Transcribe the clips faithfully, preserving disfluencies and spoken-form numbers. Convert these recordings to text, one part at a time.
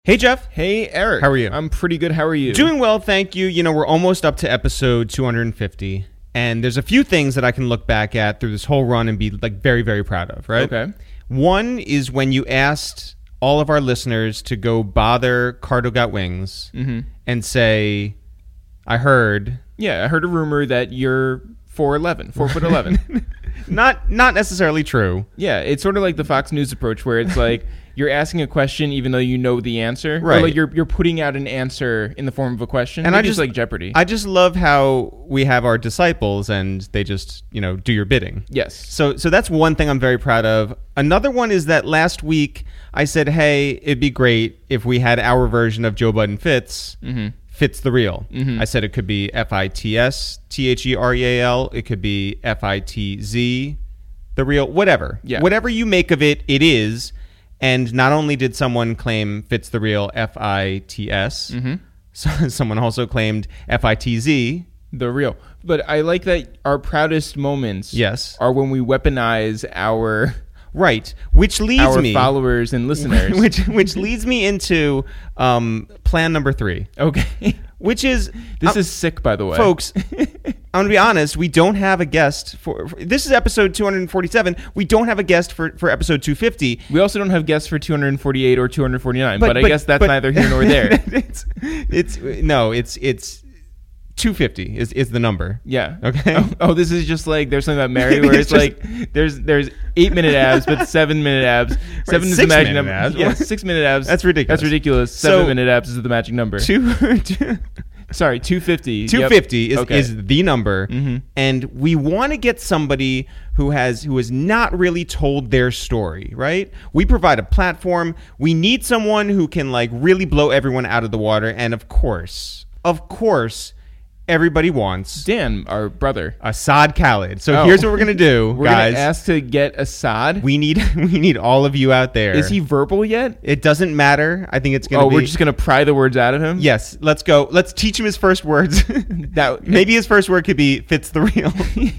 Hey, Jeff. Hey, Eric. How are you? I'm pretty good. How are you? Doing well, thank you. You know, we're almost up to episode two hundred fifty, and there's a few things that I can look back at through this whole run and be like very, very proud of, right? Okay. One is when you asked all of our listeners to go bother Cardo Got Wings Mm-hmm. and say, I heard... Yeah, I heard a rumor that you're four eleven, four foot eleven. Not not necessarily true. Yeah, it's sort of like the Fox News approach where it's like you're asking a question even though you know the answer. Right. Or like you're you're putting out an answer in the form of a question. And Maybe I just it's like Jeopardy. I just love how we have our disciples and they just, you know, do your bidding. yes. So so that's one thing I'm very proud of. Another one is that last week I said, hey, it'd be great if we had our version of Joe Budden Fits. Mm-hmm. Fits the Real. Mhm. I said it could be F I T S T H E R E A L. It could be F I T Z, the real, whatever. Yeah. Whatever you make of it, it is. And not only did someone claim Fits the Real F I T S, Mm-hmm. so someone also claimed F I T Z. The real. But I like that our proudest moments Yes. are when we weaponize our Right. Which leads our me... followers and listeners. which which leads me into um, plan number three, okay. which is... This uh, is sick, by the way. Folks, I'm going to be honest, we don't have a guest for, for... This is episode two hundred forty-seven. We don't have a guest for, for episode two hundred fifty. We also don't have guests for two hundred forty-eight or two hundred forty-nine, but, But- I but- guess that's but- neither here nor there. it's, it's... No, it's... it's two hundred fifty is, is the number. Yeah. Okay. Oh, oh, this is just like there's something about Mary where It's it's, just- like there's there's eight minute abs, but seven minute abs. Seven is the six magic minute number. abs. Yeah, six minute abs. That's ridiculous. That's ridiculous. So- Seven minute abs is the magic number. Two, two, Sorry, two fifty. two hundred fifty Yep. is, Okay. is the number. Mhm. And we want to get somebody who has who has not really told their story, right? We provide a platform. We need someone who can like really blow everyone out of the water. And of course, of course, everybody wants Dan, our brother. Assad Khalid. So Oh. here's what we're gonna do, We're guys. gonna ask to get Assad. we need we need all of you out there. Is he verbal yet? It doesn't matter. I think it's gonna Oh, be. we're just gonna pry the words out of him. Yes, let's go. Let's teach him his first words. That Maybe his first word could be Fits the Real.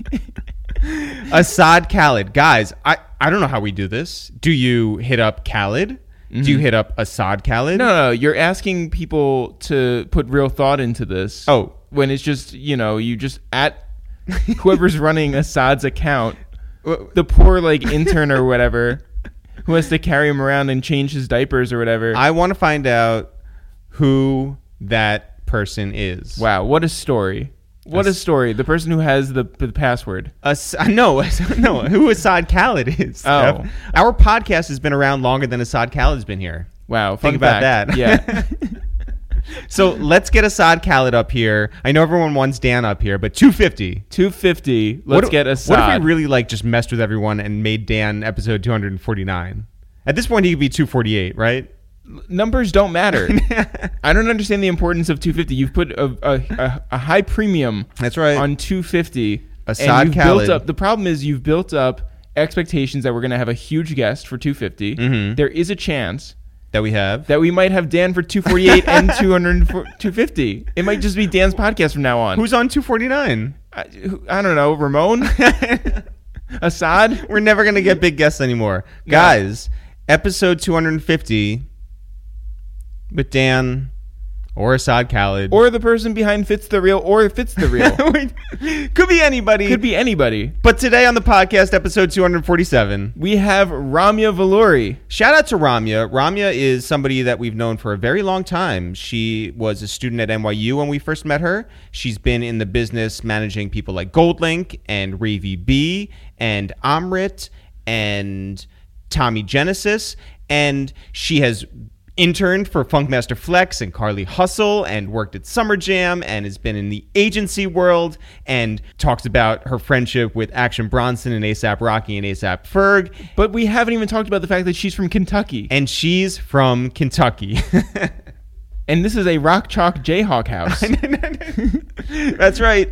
Assad Khalid. Guys, I, I don't know how we do this. Do you hit up Khalid? Do you hit up Assad Khalid? No, no, you're asking people to put real thought into this. Oh. When it's just, you know, you just at whoever's running Assad's account, the poor like intern or whatever who has to carry him around and change his diapers or whatever. I want to find out who that person is. Wow, what a story. What a story. The person who has the, the password. Ass- no, no, who Assad Khalid is. Oh. Jeff. Our podcast has been around longer than Assad Khalid's been here. Wow, Think fun about fact. that. Yeah. So let's get Assad Khalid up here. I know everyone wants Dan up here, but two hundred fifty. two fifty. Let's What if- get Assad. What if we really like just messed with everyone and made Dan episode two hundred forty-nine? At this point, he could be two forty-eight, right? Numbers don't matter. I don't understand the importance of two fifty. You've put a, a, a, a high premium That's right. on two fifty. Assad and you've Khalid. built up. The problem is you've built up expectations that we're going to have a huge guest for two fifty. Mhm. There is a chance That we have. that we might have Dan for two forty-eight and two hundred two fifty. It might just be Dan's podcast from now on. Who's on two forty-nine? I, who- I don't know. Ramon? Assad? We're never going to get big guests anymore. No. Guys, episode two hundred fifty with Dan or Assad Khalid. Or the person behind Fits the Real or Fits the Real. Could be anybody. Could be anybody. But today on the podcast, episode two hundred forty-seven, We have Ramya Valuri. shout out to Ramya. Ramya is somebody that we've known for a very long time. She was a student at N Y U when we first met her. She's been in the business managing people like Goldlink and Ravy B and Amrit and Tommy Genesis. And she has interned for Funkmaster Flex and Carly Hustle and worked at Summer Jam and has been in the agency world and talks about her friendship with Action Bronson and A$AP Rocky and A$AP Ferg. But we haven't even talked about the fact that she's from Kentucky. And she's from Kentucky. And this is a rock chalk Jayhawk house. That's right.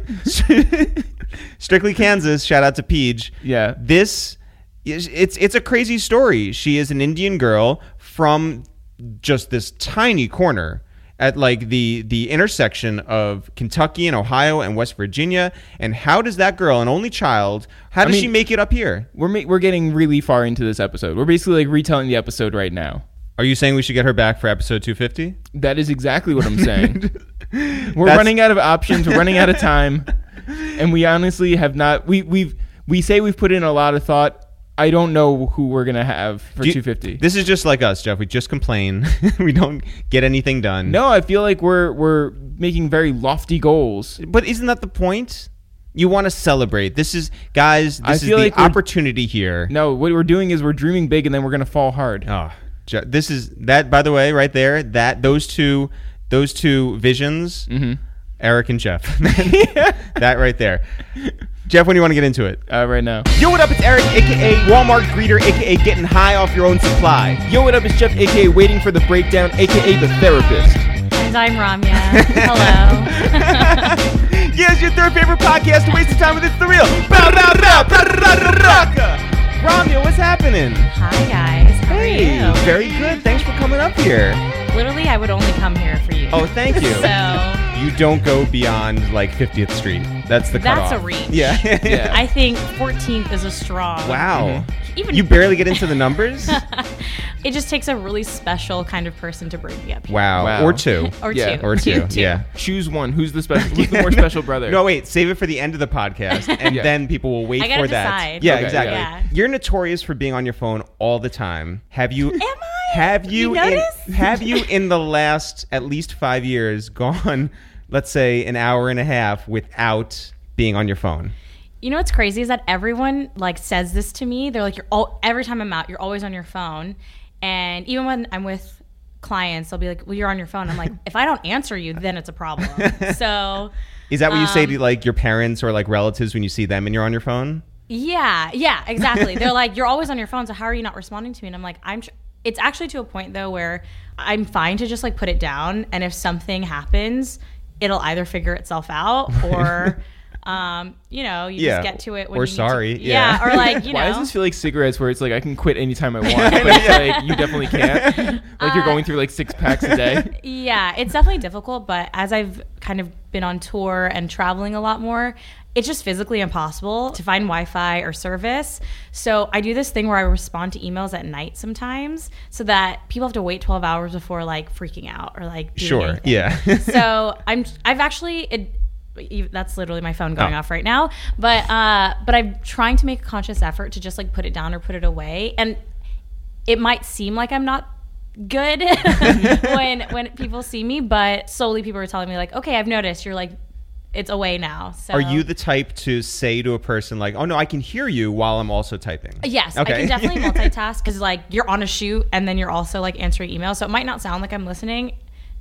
Strictly Kansas. Shout out to Peach. Yeah. This is it's it's a crazy story. She is an Indian girl from just this tiny corner at like the the intersection of Kentucky and Ohio and West Virginia. And how does that girl, an only child, how does I mean, she make it up here? We're ma- we're getting really far into this episode. We're basically like retelling the episode right now. Are you saying we should get her back for episode two fifty? That is exactly what I'm saying. We're That's- running out of options. We're running out of time, and we honestly have not. We we've we say we've put in a lot of thought. I don't know who we're gonna have for You- two fifty. This is just like us, Jeff. We just complain. We don't get anything done. No, I feel like we're we're making very lofty goals. But isn't that the point? You want to celebrate. This is, guys, this I is feel the like we're- opportunity here. No, what we're doing is we're dreaming big, and then we're gonna fall hard. Oh, Je- this is that, by the way, right there, that those two those two visions, Mm-hmm. Eric and Jeff. That right there. Jeff, when do you want to get into it? Uh, right now. Yo, what up? It's Eric, aka Walmart Greeter, aka getting high off your own supply. Yo, what up? It's Jeff, aka waiting for the breakdown, aka the therapist. And I'm Ramya. Hello. Yeah, it's your third favorite podcast to waste the time with. It's the real. Bow, bow, bow, bow, bow, bow, bow, bow. Ramya, what's happening? Hi guys. How Hey, are you? very good. Thanks for coming up here. Literally, I would only come here for you. Oh, thank you. So You don't go beyond like fiftieth Street. That's the That's cutoff. a reach. Yeah. Yeah. I think fourteenth is a strong. Wow. Even You barely get into the numbers? It just takes a really special kind of person to bring me up here. Wow. Wow. Or two. Or Yeah. two. Or two. Two. Yeah. Choose one. Who's the special? Who's the more special brother? No, wait. Save it for the end of the podcast, and Yeah. then people will wait I gotta for that. decide. Yeah, Okay, exactly. yeah. You're notorious for being on your phone all the time. Have you? Am I? Have you? You in, notice? have you in the last at least five years gone, let's say, an hour and a half without being on your phone? You know what's crazy is that everyone like says this to me. They're like, "You're all every time I'm out, you're always on your phone." And even when I'm with clients, they'll be like, "Well, you're on your phone." I'm like, "If I don't answer you, then it's a problem." So, Is that what you say to Um, like your parents or like relatives when you see them and you're on your phone? yeah, yeah, exactly. They're like, "You're always on your phone, so how are you not responding to me?" And I'm like, "I'm." Tr- it's actually to a point though where I'm fine to just like put it down, and if something happens, it'll either figure itself out or. Um, you know, you Yeah. just get to it when Or you need sorry, to, yeah. yeah, or like you Why know, does this feel like cigarettes where it's like I can quit anytime I want, but it's like you definitely can't? Like you're going through like six packs a day? Yeah, it's definitely difficult, but as I've kind of been on tour and traveling a lot more, it's just physically impossible to find Wi-Fi or service. So I do this thing where I respond to emails at night sometimes so that people have to wait twelve hours before like freaking out or like doing Sure. anything. Yeah. So I'm I've actually it, that's literally my phone going Oh. off right now, but uh but I'm trying to make a conscious effort to just like put it down or put it away, and it might seem like I'm not good when when people see me, but slowly people are telling me like, okay, I've noticed you're like it's away now. So Are you the type to say to a person like, "Oh no, I can hear you while I'm also typing"? Yes, Okay. I can definitely multitask because like you're on a shoot and then you're also like answering emails, so it might not sound like I'm listening,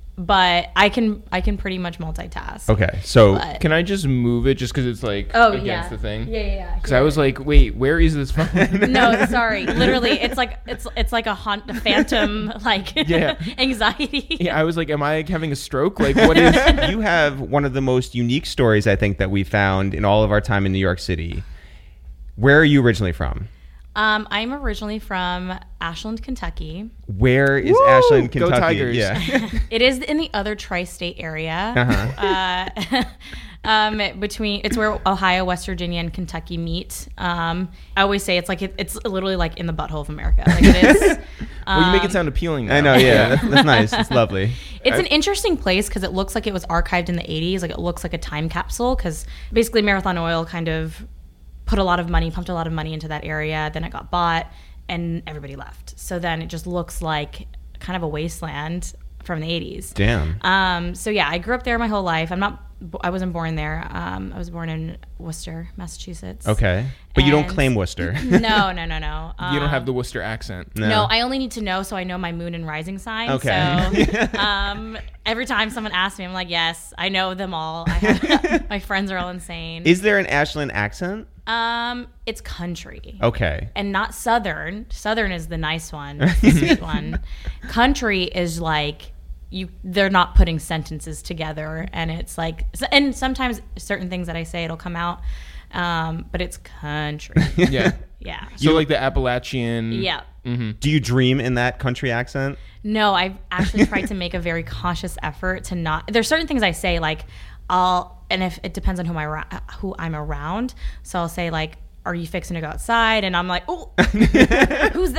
but I can I can pretty much multitask. Okay, so But- Can I just move it just because it's like Oh against yeah, the thing? Yeah, yeah. yeah. Because I was like, wait, where is this phone? No, sorry. Literally, it's like it's it's like a hunt, a phantom like Yeah. anxiety. Yeah, I was like, am I having a stroke? Like, what is? you have one of the most unique stories I think that we found in all of our time in New York City. Where are you originally from? Um, I'm originally from Ashland, Kentucky. Where is Woo! Ashland, Go Kentucky? Tigers. Yeah. It is in the other tri-state area. Uh-huh. Uh, um, between it's where Ohio, West Virginia, and Kentucky meet. Um, I always say it's like it, it's literally like in the butthole of America. Like it is. Well, you make it Um, sound appealing. Now. I know, yeah. That's, that's nice. It's lovely. It's an interesting place because it looks like it was archived in the eighties. Like it looks like a time capsule because basically Marathon Oil kind of put a lot of money, pumped a lot of money into that area. Then it got bought and everybody left. So then it just looks like kind of a wasteland from the eighties. Damn. Um, so yeah, I grew up there my whole life. I'm not, I wasn't born there. Um, I was born in Worcester, Massachusetts. Okay. But you don't And- claim Worcester. No, no, no, no. Um, You don't have the Worcester accent. No. No, I only need to know so I know my moon and rising sign. Okay. So um, every time someone asks me, I'm like, yes, I know them all. I have, my friends are all insane. Is there an Ashland accent? Um, it's country. Okay. And not southern. Southern is the nice one, the sweet one. Country is like you. They're not putting sentences together, and it's like, and sometimes certain things that I say it'll come out, um, but it's country. Yeah. Yeah. So like the Appalachian. Yeah. Do you dream in that country accent? No, I've actually tried to make a very conscious effort to not. There's certain things I say like I'll, and if it depends on who my who I'm around. So I'll say like are you fixing to go outside? And I'm like, oh, who's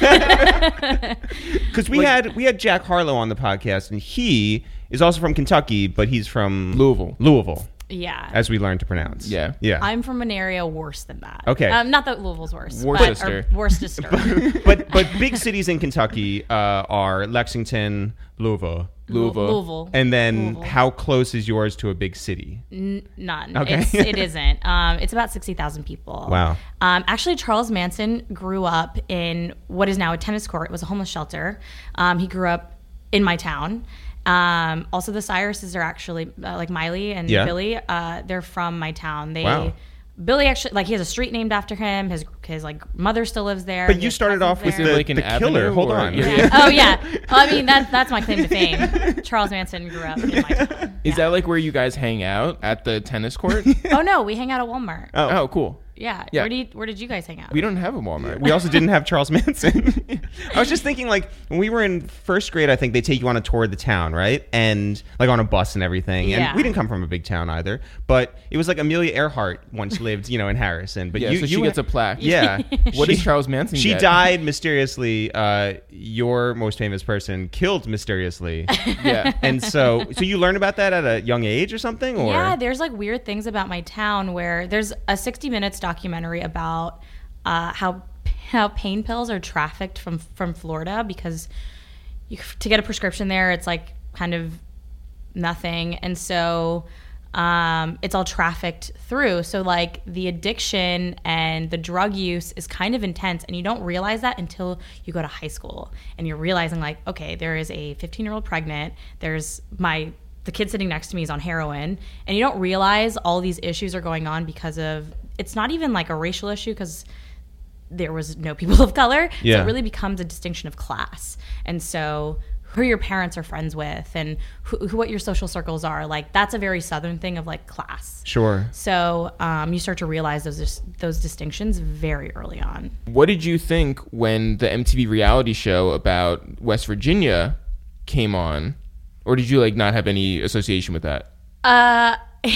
that? Because we Like- had we had Jack Harlow on the podcast, and he is also from Kentucky, but he's from Louisville. Louisville, Yeah. as we learned to pronounce. Yeah. Yeah. I'm from an area worse than that. Okay. Um, not that Louisville's worse. Worcester. But, or Worcester. but but big cities in Kentucky uh, are Lexington, Louisville. Louisville. Louisville. And then Louisville. how close is yours to a big city? N- none. Okay. It's, it isn't. Um, it's about sixty thousand people. Wow. Um, actually, Charles Manson grew up in what is now a tennis court. It was a homeless shelter. Um, he grew up in my town. Um, also, the Cyruses are actually, uh, like Miley and Yeah. Billy, uh, they're from my town. They Wow. Billy actually, like, he has a street named after him. His, his like, mother still lives there. But He you has started cousins off with there. the, like an the killer. avenue, Hold or- on. Yeah. Yeah. Oh, yeah. Well, I mean, that, that's my claim to fame. Charles Manson grew up in my town. Is Yeah. that like where you guys hang out at the tennis court? Oh, no, we hang out at Walmart. Oh. Oh, cool. Yeah. Yeah. Where, do you, where did you guys hang out? We don't have a Walmart. We also didn't have Charles Manson. I was just thinking, like, when we were in first grade, I think they take you on a tour of the town, right? And, like, on a bus and everything. Yeah. And we didn't come from a big town either. But it was like Amelia Earhart once lived, you know, in Harrison. But Yeah, you, so she you gets a plaque. Yeah. What She- does Charles Manson She get? died mysteriously. Uh, your most famous person killed mysteriously. Yeah. And so, so you learned about that at a young age or something? Or Yeah, there's like weird things about my town where there's a sixty minutes documentary about uh, how how pain pills are trafficked from from Florida because you, to get a prescription there, it's like kind of nothing, and so um, it's all trafficked through. So like the addiction and the drug use is kind of intense, and you don't realize that until you go to high school and you're realizing like, okay, there is a fifteen year old pregnant. There's my the kid sitting next to me is on heroin, and you don't realize all these issues are going on because of it's not even like a racial issue because there was no people of color. Yeah. So it really becomes a distinction of class. And so who your parents are friends with and who, who what your social circles are, like that's a very Southern thing of like class. Sure. So um, you start to realize those those distinctions very early on. What did you think when the M T V reality show about West Virginia came on? Or did you like not have any association with that? Uh,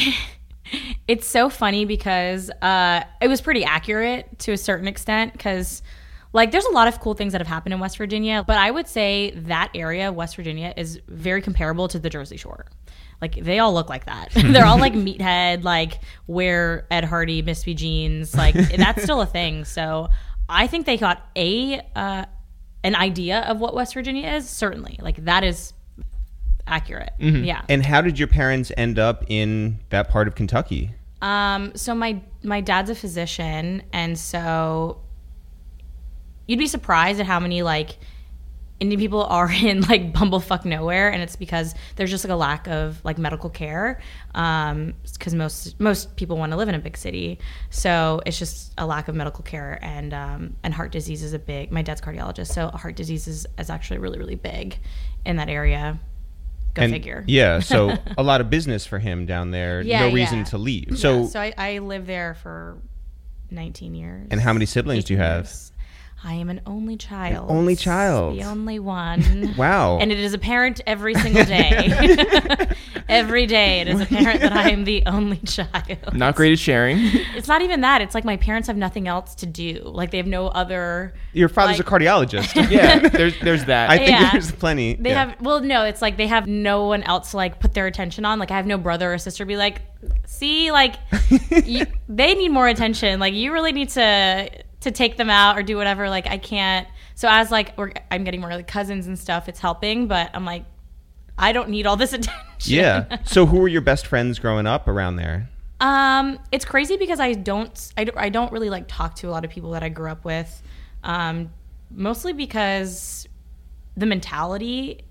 it's so funny because uh, it was pretty accurate to a certain extent because like there's a lot of cool things that have happened in West Virginia, but I would say that area, West Virginia, is very comparable to the Jersey Shore. Like they all look like that. They're all like meathead, like wear Ed Hardy, Misty jeans. Like that's still a thing. So I think they got a uh, an idea of what West Virginia is. Certainly, like that is accurate. Mm-hmm. Yeah. And how did your parents end up in that part of Kentucky? Um, so my my dad's a physician, and so you'd be surprised at how many like Indian people are in like bumblefuck nowhere, and it's because there's just like a lack of like medical care. Um, because most most people want to live in a big city, so it's just a lack of medical care, and um, and heart disease is a big. My dad's cardiologist, so heart disease is, is actually really really big in that area. Go And- figure. Yeah, so a lot of business for him down there. Yeah, no reason yeah. to leave. Yeah, So, so I, I lived there for nineteen years. and how many siblings do you eighteen have? years. I am an only child. only child. The only one. Wow. And it is apparent every single day. Every day it is apparent that I am the only child. Not great at sharing. It's not even that. It's like my parents have nothing else to do. Like they have no other. Your father's like- a cardiologist. Yeah, there's there's that. I think Yeah. there's plenty. They yeah. have well no it's like they have no one else to like put their attention on. Like I have no brother or sister be like, see, like you, they need more attention, like you really need to to take them out or do whatever. Like I can't. So as like we're, I'm getting more like cousins and stuff, it's helping, but I'm like I don't need all this attention. Yeah. So who were your best friends growing up around there? Um, it's crazy because I don't, I, don't- I don't really like talk to a lot of people that I grew up with, um, mostly because the mentality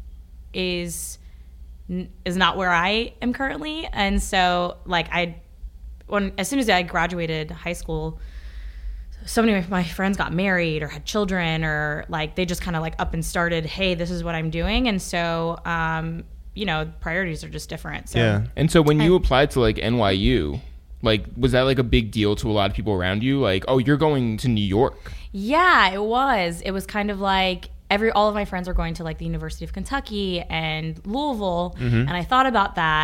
is is not where I am currently, and so like I, when as soon as I graduated high school, so many of my friends got married or had children, or like they just kind of like up and started, hey, this is what I'm doing, and so um, you know, priorities are just different. So Yeah. And so when you I- applied to like N Y U, like was that like a big deal to a lot of people around you? Like, oh, you're going to New York. Yeah, it was. It was kind of like every all of my friends were going to like the University of Kentucky and Louisville, and I thought about that,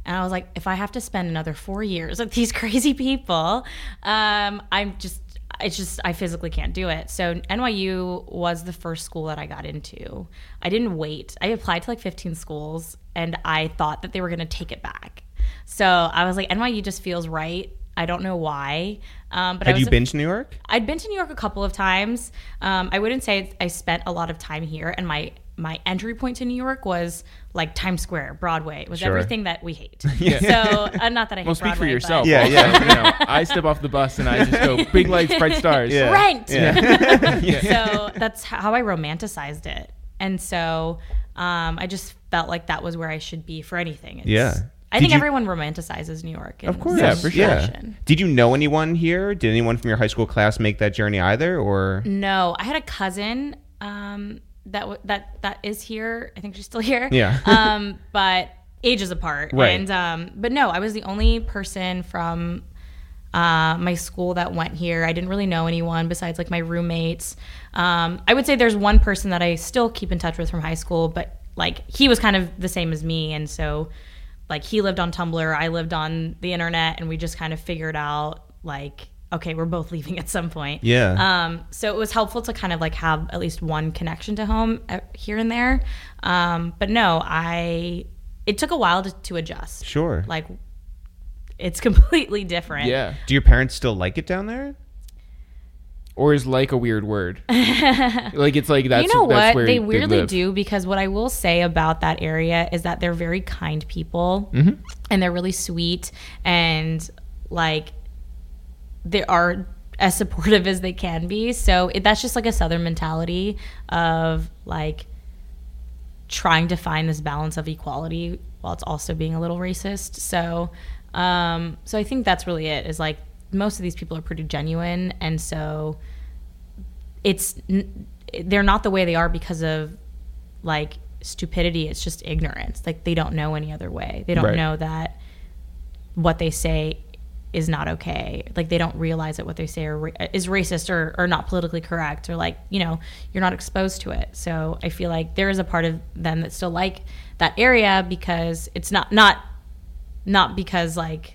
And I was like, if I have to spend another four years with these crazy people, um, I'm just, it's just, I physically can't do it. So N Y U was the first school that I got into. I didn't wait. I applied to like fifteen schools and I thought that they were going to take it back. So I was like, N Y U just feels right. I don't know why. Um, but Have I was you been to New York? I'd been to New York a couple of times. Um, I wouldn't say I spent a lot of time here. And my, my entry point to New York was like Times Square, Broadway. It was Sure. everything that we hate. Yeah. So uh, not that I hate Well, speak Broadway, for yourself. but- Yeah, Also, yeah. You know, I step off the bus and I just go, big lights, bright stars. Yeah. Rent. Yeah. So that's how I romanticized it. And so um, I just felt like that was where I should be for anything. It's, Yeah. I Did think you- everyone romanticizes New York. in Of course. Yeah, some for sure. fashion. Did you know anyone here? Did anyone from your high school class make that journey either? Or No, I had a cousin um, that w- that that is here. I think she's still here. Yeah. um, but ages apart. Right. And um, but no, I was the only person from uh, my school that went here. I didn't really know anyone besides like my roommates. Um, I would say there's one person that I still keep in touch with from high school, but like he was kind of the same as me, and so like he lived on Tumblr, I lived on the internet, and we just kind of figured out like, okay, we're both leaving at some point. Yeah. Um, so it was helpful to kind of like have at least one connection to home uh, here and there. Um, but no, I, it took a while to, to adjust. Sure. Like it's completely different. Yeah. Do your parents still like it down there? Or is like a weird word? Like it's like that's you know that's what where they weirdly live. do, because what I will say about that area is that they're very kind people, Mm-hmm. and they're really sweet, and like they are as supportive as they can be. So it, that's just like a Southern mentality of like trying to find this balance of equality while it's also being a little racist. So um, so I think that's really it, is like most of these people are pretty genuine, and so it's they're not the way they are because of like stupidity. It's just ignorance. Like they don't know any other way. They don't Right. know that what they say is not okay. Like they don't realize that what they say are, ra- is racist or, or not politically correct, or like, you know, you're not exposed to it. So I feel like there is a part of them that still like that area, because it's not not not because like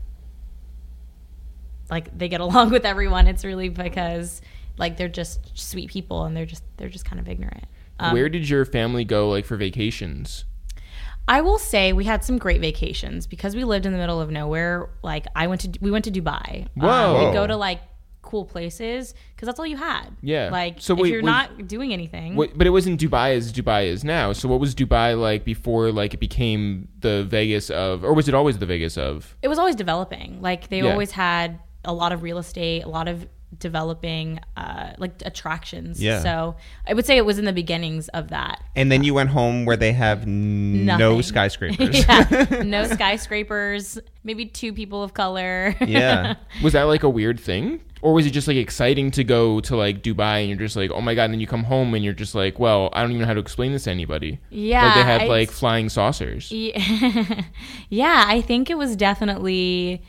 like they get along with everyone. It's really because like they're just sweet people, and they're just they're just kind of ignorant. Um, Where did your family go like for vacations? I will say we had some great vacations because we lived in the middle of nowhere. Like I went to we went to Dubai. Whoa. Um, we'd go to like cool places because that's all you had. Yeah. Like So if wait, you're was- not doing anything. What, but it wasn't Dubai as Dubai is now. So what was Dubai like before like it became the Vegas of, or was it always the Vegas of? It was always developing. Like they Yeah. always had a lot of real estate, a lot of developing uh, like attractions. Yeah. So I would say it was in the beginnings of that. And then you went home where they have n- no Nothing. skyscrapers. Yeah. No skyscrapers, maybe two people of color. Yeah. Was that like a weird thing? Or was it just like exciting to go to like Dubai and you're just like, oh my God, and then you come home and you're just like, well, I don't even know how to explain this to anybody. Yeah. Like they had I- like flying saucers. Yeah. Yeah, I think it was definitely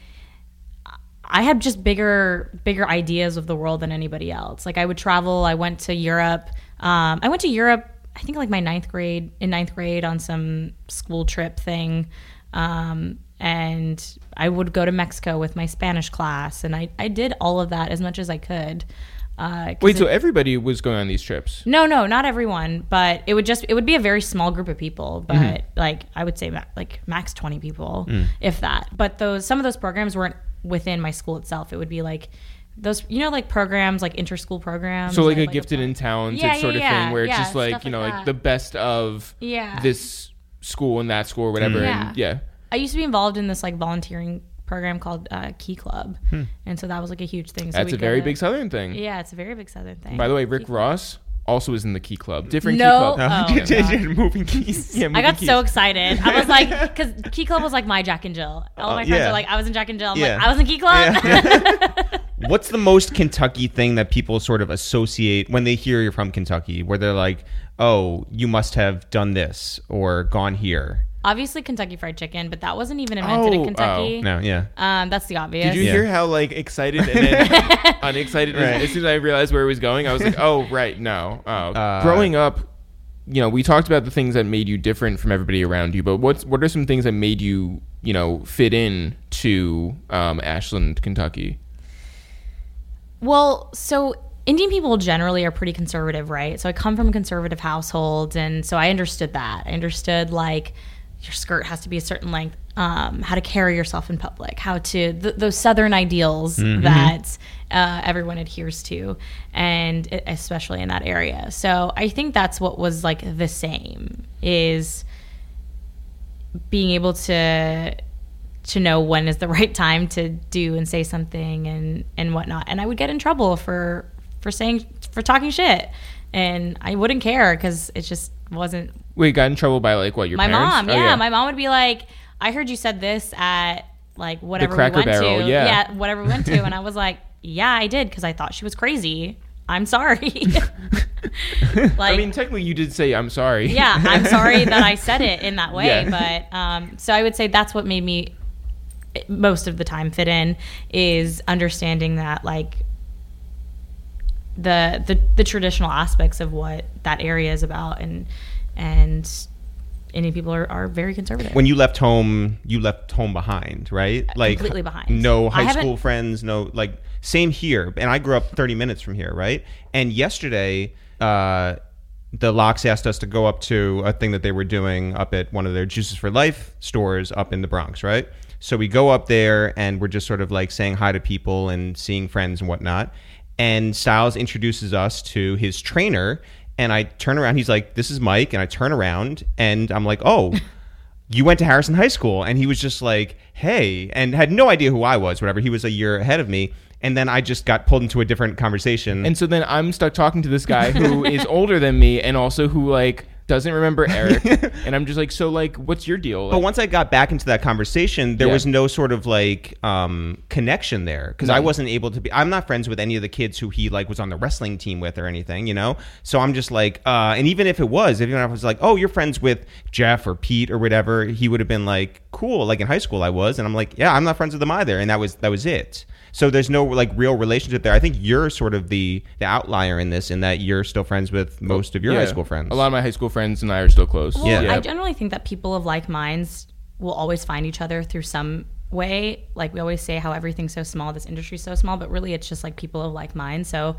I had just bigger bigger ideas of the world than anybody else. Like I would travel. I went to Europe. Um, I went to Europe, I think like my ninth grade, in ninth grade on some school trip thing. Um, and I would go to Mexico with my Spanish class. And I, I did all of that as much as I could. Uh, 'cause Wait, it- so everybody was going on these trips? no, no, not everyone, but it would just it would be a very small group of people, but Mm-hmm. like I would say ma- like max twenty people, Mm. if that. But those some of those programs weren't within my school itself. It would be like those, you know, like programs, like inter-school programs. So like a a gifted and talented Yeah, sort yeah, of yeah. thing where it's Yeah, just like, stuff you know, like like that. the best of Yeah. this school and that school or whatever. Yeah. And yeah. I used to be involved in this like volunteering program called uh, Key Club, and so that was like a huge thing. So That's we'd a go very to- big Southern thing. Yeah, it's a very big Southern thing. By the way, Rick Key Club. Ross also is in the Key Club. Different No. Key Club. Oh, Did God. you- moving keys. Yeah, I moving got keys. so excited. I was like, because Key Club was like my Jack and Jill. All Oh, my friends yeah. were like, I was in Jack and Jill. I'm Yeah. like, I was in Key Club. What's the most Kentucky thing that people sort of associate when they hear you're from Kentucky, where they're like, oh, you must have done this or gone here? Obviously, Kentucky Fried Chicken, but that wasn't even invented Oh, in Kentucky. No, yeah. Um, that's the obvious. Did you Yeah. hear how like excited and then unexcited as- Right. as soon as I realized where it was going? I was like, oh right, no. Oh. Uh, Growing up, you know, we talked about the things that made you different from everybody around you, but what's what are some things that made you you know, fit in to um, Ashland, Kentucky? Well, so Indian people generally are pretty conservative, right? So I come from a conservative household, and so I understood that. I understood, like, your skirt has to be a certain length, um, how to carry yourself in public, how to, th- those Southern ideals mm-hmm. that uh, everyone adheres to, and it, especially in that area. So I think that's what was, like, the same, is being able to to know when is the right time to do and say something and, and whatnot. And I would get in trouble for for saying, for talking shit. And I wouldn't care because it just wasn't. Wait, got in trouble by, like, what, your my parents? mom, oh, yeah, yeah. My mom would be like, I heard you said this at, like, whatever the Cracker we went Barrel, to. yeah. yeah, whatever we went to. And I was like, yeah, I did, because I thought she was crazy. I'm sorry. Like, I mean, technically you did say I'm sorry. Yeah, I'm sorry that I said it in that way. Yeah. But um, so I would say that's what made me most of the time fit in, is understanding that, like, the the, the traditional aspects of what that area is about, and and Indian people are, are very conservative. When you left home, you left home behind, right? Like, completely behind. No high I school friends, no, like, same here. And I grew up thirty minutes from here, right? And yesterday, uh, the Locks asked us to go up to a thing that they were doing up at one of their Juices for Life stores up in the Bronx, right? So we go up there and we're just sort of like saying hi to people and seeing friends and whatnot. And Styles introduces us to his trainer, and I turn around. He's like, "This is Mike," and I turn around and I'm like, "Oh, you went to Harrison High School?" And he was just like, "Hey," and had no idea who I was, whatever. He was a year ahead of me. And then I just got pulled into a different conversation. And so then I'm stuck talking to this guy who is older than me, and also who, like, doesn't remember Eric. And I'm just like, so, like, what's your deal? Like, but once I got back into that conversation, there yeah. was no sort of, like, um, connection there. Because I wasn't able to be... I'm not friends with any of the kids who he, like, was on the wrestling team with or anything, you know? So I'm just like... Uh, and even if it was, if even if I was like, oh, you're friends with Jeff or Pete or whatever, he would have been like, cool. Like, in high school I was. And I'm like, yeah, I'm not friends with them either. And that was that was it. So there's no, like, real relationship there. I think you're sort of the, the outlier in this, in that you're still friends with most of your yeah. high school friends. A lot of my high school friends and I are still close. Well, Yeah. I generally think that people of like minds will always find each other through some way. Like, we always say how everything's so small, this industry's so small, but really it's just, like, people of like minds. So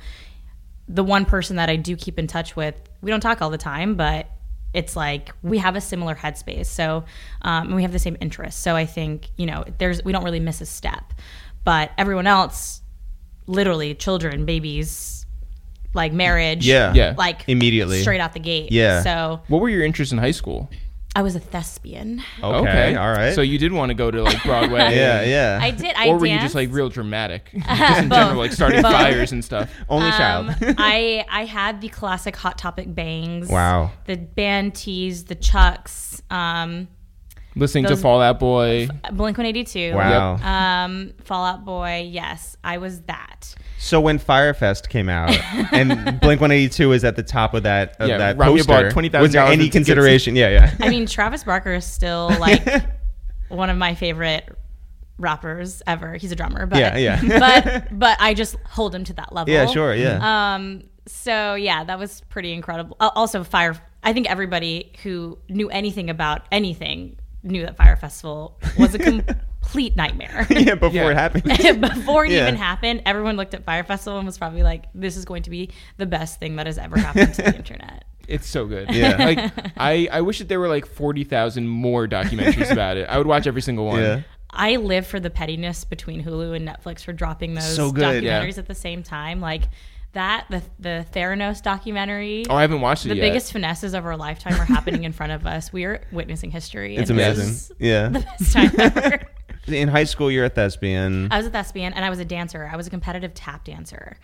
the one person that I do keep in touch with, we don't talk all the time, but it's like we have a similar headspace. So um, and we have the same interests. So I think, you know, there's we don't really miss a step. But everyone else, literally children, babies, like marriage, Yeah. Yeah. like Immediately. straight out the gate. Yeah. So What were your interests in high school? I was a thespian. Okay, all right. So you did want to go to, like, Broadway. yeah, yeah. I did. I Or were danced. you just, like, real dramatic? Just in Both. general, like, starting Both. fires and stuff. Only Um, child. I I had the classic Hot Topic bangs. Wow. The band tees, the Chucks, um, Listening to Those- Fall Out Boy. Blink one eighty-two. Wow. Um, Fall Out Boy. Yes, I was that. So when Firefest came out and Blink one eighty-two is at the top of that of Yeah, that Ramya poster, bought twenty thousand was there dollars any in tickets. consideration? Yeah, yeah. I mean, Travis Barker is still, like, one of my favorite rappers ever. He's a drummer, but Yeah, yeah. but but I just hold him to that level. Yeah, sure, yeah. Um. So yeah, that was pretty incredible. Uh, also, Fire. I think everybody who knew anything about anything knew that Fire Festival was a complete nightmare. yeah, before Yeah. it happened. Before it Yeah. even happened, everyone looked at Fire Festival and was probably like, "This is going to be the best thing that has ever happened to the internet." It's so good. Yeah. Like, I, I wish that there were, like, forty thousand more documentaries about it. I would watch every single one. Yeah. I live for the pettiness between Hulu and Netflix for dropping those So good, documentaries yeah. at the same time. Like that, the the Theranos documentary. Oh, I haven't watched it the yet. biggest finesses of our lifetime are happening in front of us. We are witnessing history. It's and it amazing. was Yeah. the best time ever. In high school, you're a thespian. I was a thespian and I was a dancer. I was a competitive tap dancer.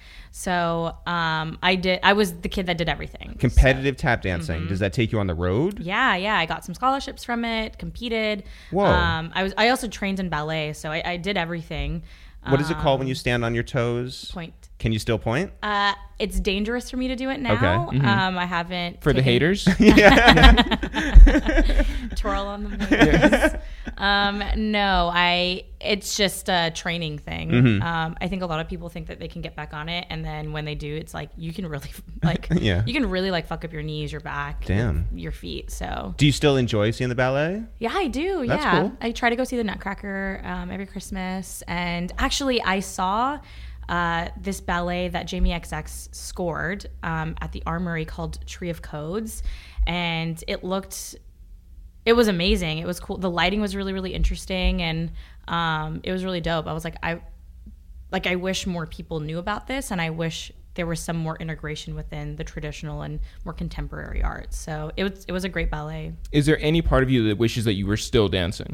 So um, I did. I was the kid that did everything. Competitive tap dancing. Mm-hmm. Does that take you on the road? Yeah, yeah. I got some scholarships from it. Competed. Whoa. Um, I was. I also trained in ballet, so I, I did everything. What is it called when you stand on your toes? Point. Can you still point? Uh, it's dangerous for me to do it now. Okay. Mm-hmm. Um, I haven't For the taken- haters? yeah. twirl on the moves. um, no, I. It's just a training thing. Mm-hmm. Um, I think a lot of people think that they can get back on it, and then when they do, it's like you can really like yeah. you can really like fuck up your knees, your back, damn, your, your feet. So, do you still enjoy seeing the ballet? Yeah, I do. That's yeah, cool. I try to go see the Nutcracker um, every Christmas, and actually, I saw. Uh, this ballet that Jamie X X scored um, at the Armory called Tree of Codes, and it looked, it was amazing. It was cool. The lighting was really, really interesting, and um, it was really dope. I was like, I, like, I wish more people knew about this, and I wish there was some more integration within the traditional and more contemporary art. So it was, it was a great ballet. Is there any part of you that wishes that you were still dancing?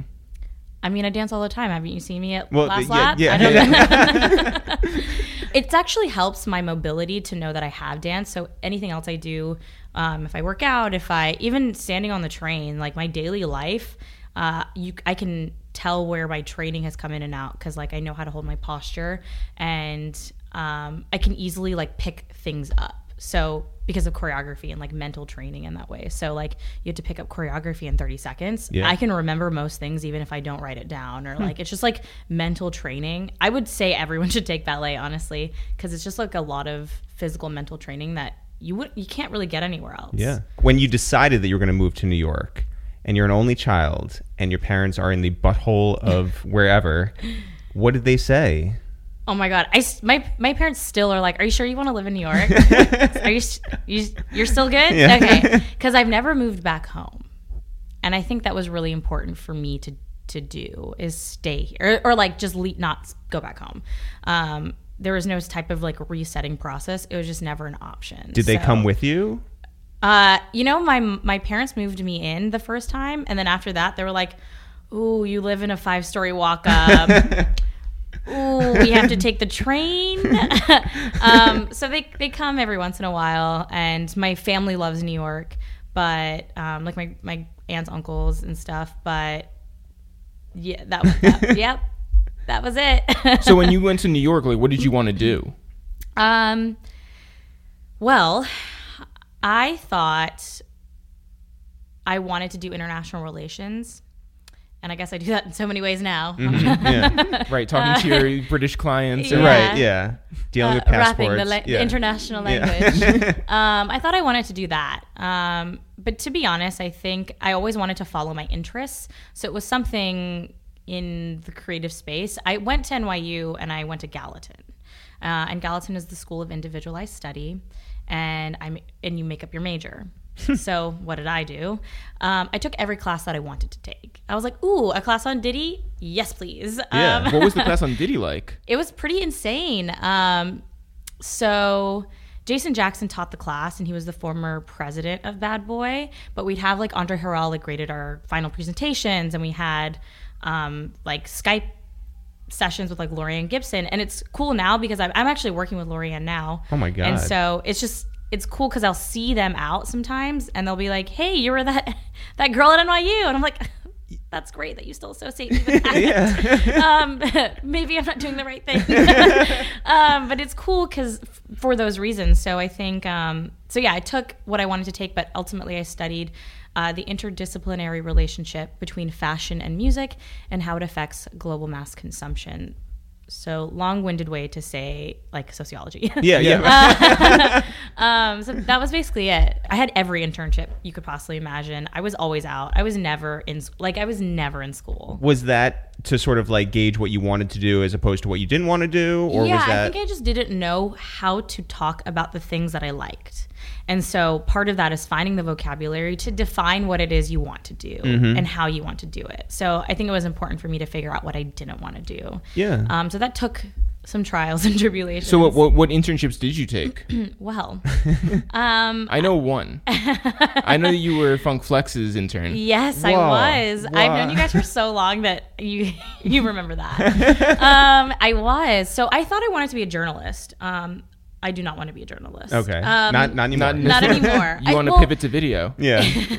I mean, I dance all the time. Haven't you seen me at well, Last yeah, Lap? Yeah, I don't yeah. know. It actually helps my mobility to know that I have danced. So anything else I do, um, if I work out, if I even standing on the train, like my daily life, uh, you I can tell where my training has come in and out because like I know how to hold my posture, and um, I can easily like pick things up. So because of choreography and like mental training in that way. So like you have to pick up choreography in thirty seconds. Yeah. I can remember most things even if I don't write it down or like, it's just like mental training. I would say everyone should take ballet, honestly, because it's just like a lot of physical mental training that you would, you can't really get anywhere else. Yeah. When you decided that you were going to move to New York and you're an only child and your parents are in the butthole of wherever, what did they say? Oh my God. I, my, my parents still are like, are you sure you want to live in New York? Are you, you, you're still good? Yeah. Okay. Cause I've never moved back home. And I think that was really important for me to, to do is stay here or, or like just le- not go back home. Um, there was no type of like resetting process. It was just never an option. Did they so, come with you? Uh, you know, my, my parents moved me in the first time. And then after that they were like, ooh, you live in a five story walk up. Ooh, we have to take the train. um, so they they come every once in a while, and my family loves New York, but um, like my, my aunts, uncles, and stuff. But yeah, that was that, yep, that was it. So when you went to New York, like, what did you want to do? Um, well, I thought I wanted to do international relations. And I guess I do that in so many ways now. Mm-hmm. Yeah. Right, talking to your British clients. Yeah. And Right, yeah. Dealing Uh, with passports. rapping the, la- yeah. the international Yeah. language. um, I thought I wanted to do that. Um, but to be honest, I think I always wanted to follow my interests. So it was something in the creative space. I went to N Y U and I went to Gallatin. Uh, and Gallatin is the School of Individualized Study. And I'm and you make up your major. So what did I do? Um, I took every class that I wanted to take. I was like, ooh, a class on Diddy? Yes, please. Yeah. Um, What was the class on Diddy like? it was pretty insane. Um, so Jason Jackson taught the class, and he was the former president of Bad Boy. But we'd have like Andre Harrell like graded our final presentations, and we had um, like Skype sessions with like Lorianne Gibson. And it's cool now because I'm, I'm actually working with Lorianne now. Oh my God. And so it's just it's cool because I'll see them out sometimes, and they'll be like, "Hey, you were that that girl at N Y U," and I'm like, "That's great that you still associate me with that." Yeah. um, maybe I'm not doing the right thing, um, but it's cool because f- for those reasons. So I think um, so. Yeah, I took what I wanted to take, but ultimately I studied uh, the interdisciplinary relationship between fashion and music and how it affects global mass consumption. So long-winded way to say like sociology. Yeah, yeah. uh, um, so that was basically it. I had every internship you could possibly imagine. I was always out. I was never in like I was never in school. Was that to sort of like gauge what you wanted to do as opposed to what you didn't want to do, or yeah, was that? I think I just didn't know how to talk about the things that I liked. And so part of that is finding the vocabulary to define what it is you want to do Mm-hmm. and how you want to do it. So I think it was important for me to figure out what I didn't want to do. Yeah. Um, so that took some trials and tribulations. So what, what what internships did you take? Well, um, I know one. I know that you were Funk Flex's intern. yes, I Whoa. was. I've Wow. known you guys for so long that you you remember that. um, I was. So I thought I wanted to be a journalist. Um, I do not want to be a journalist. Okay. Um, not not anymore. Not, Not anymore. You I- want to well- pivot to video? yeah.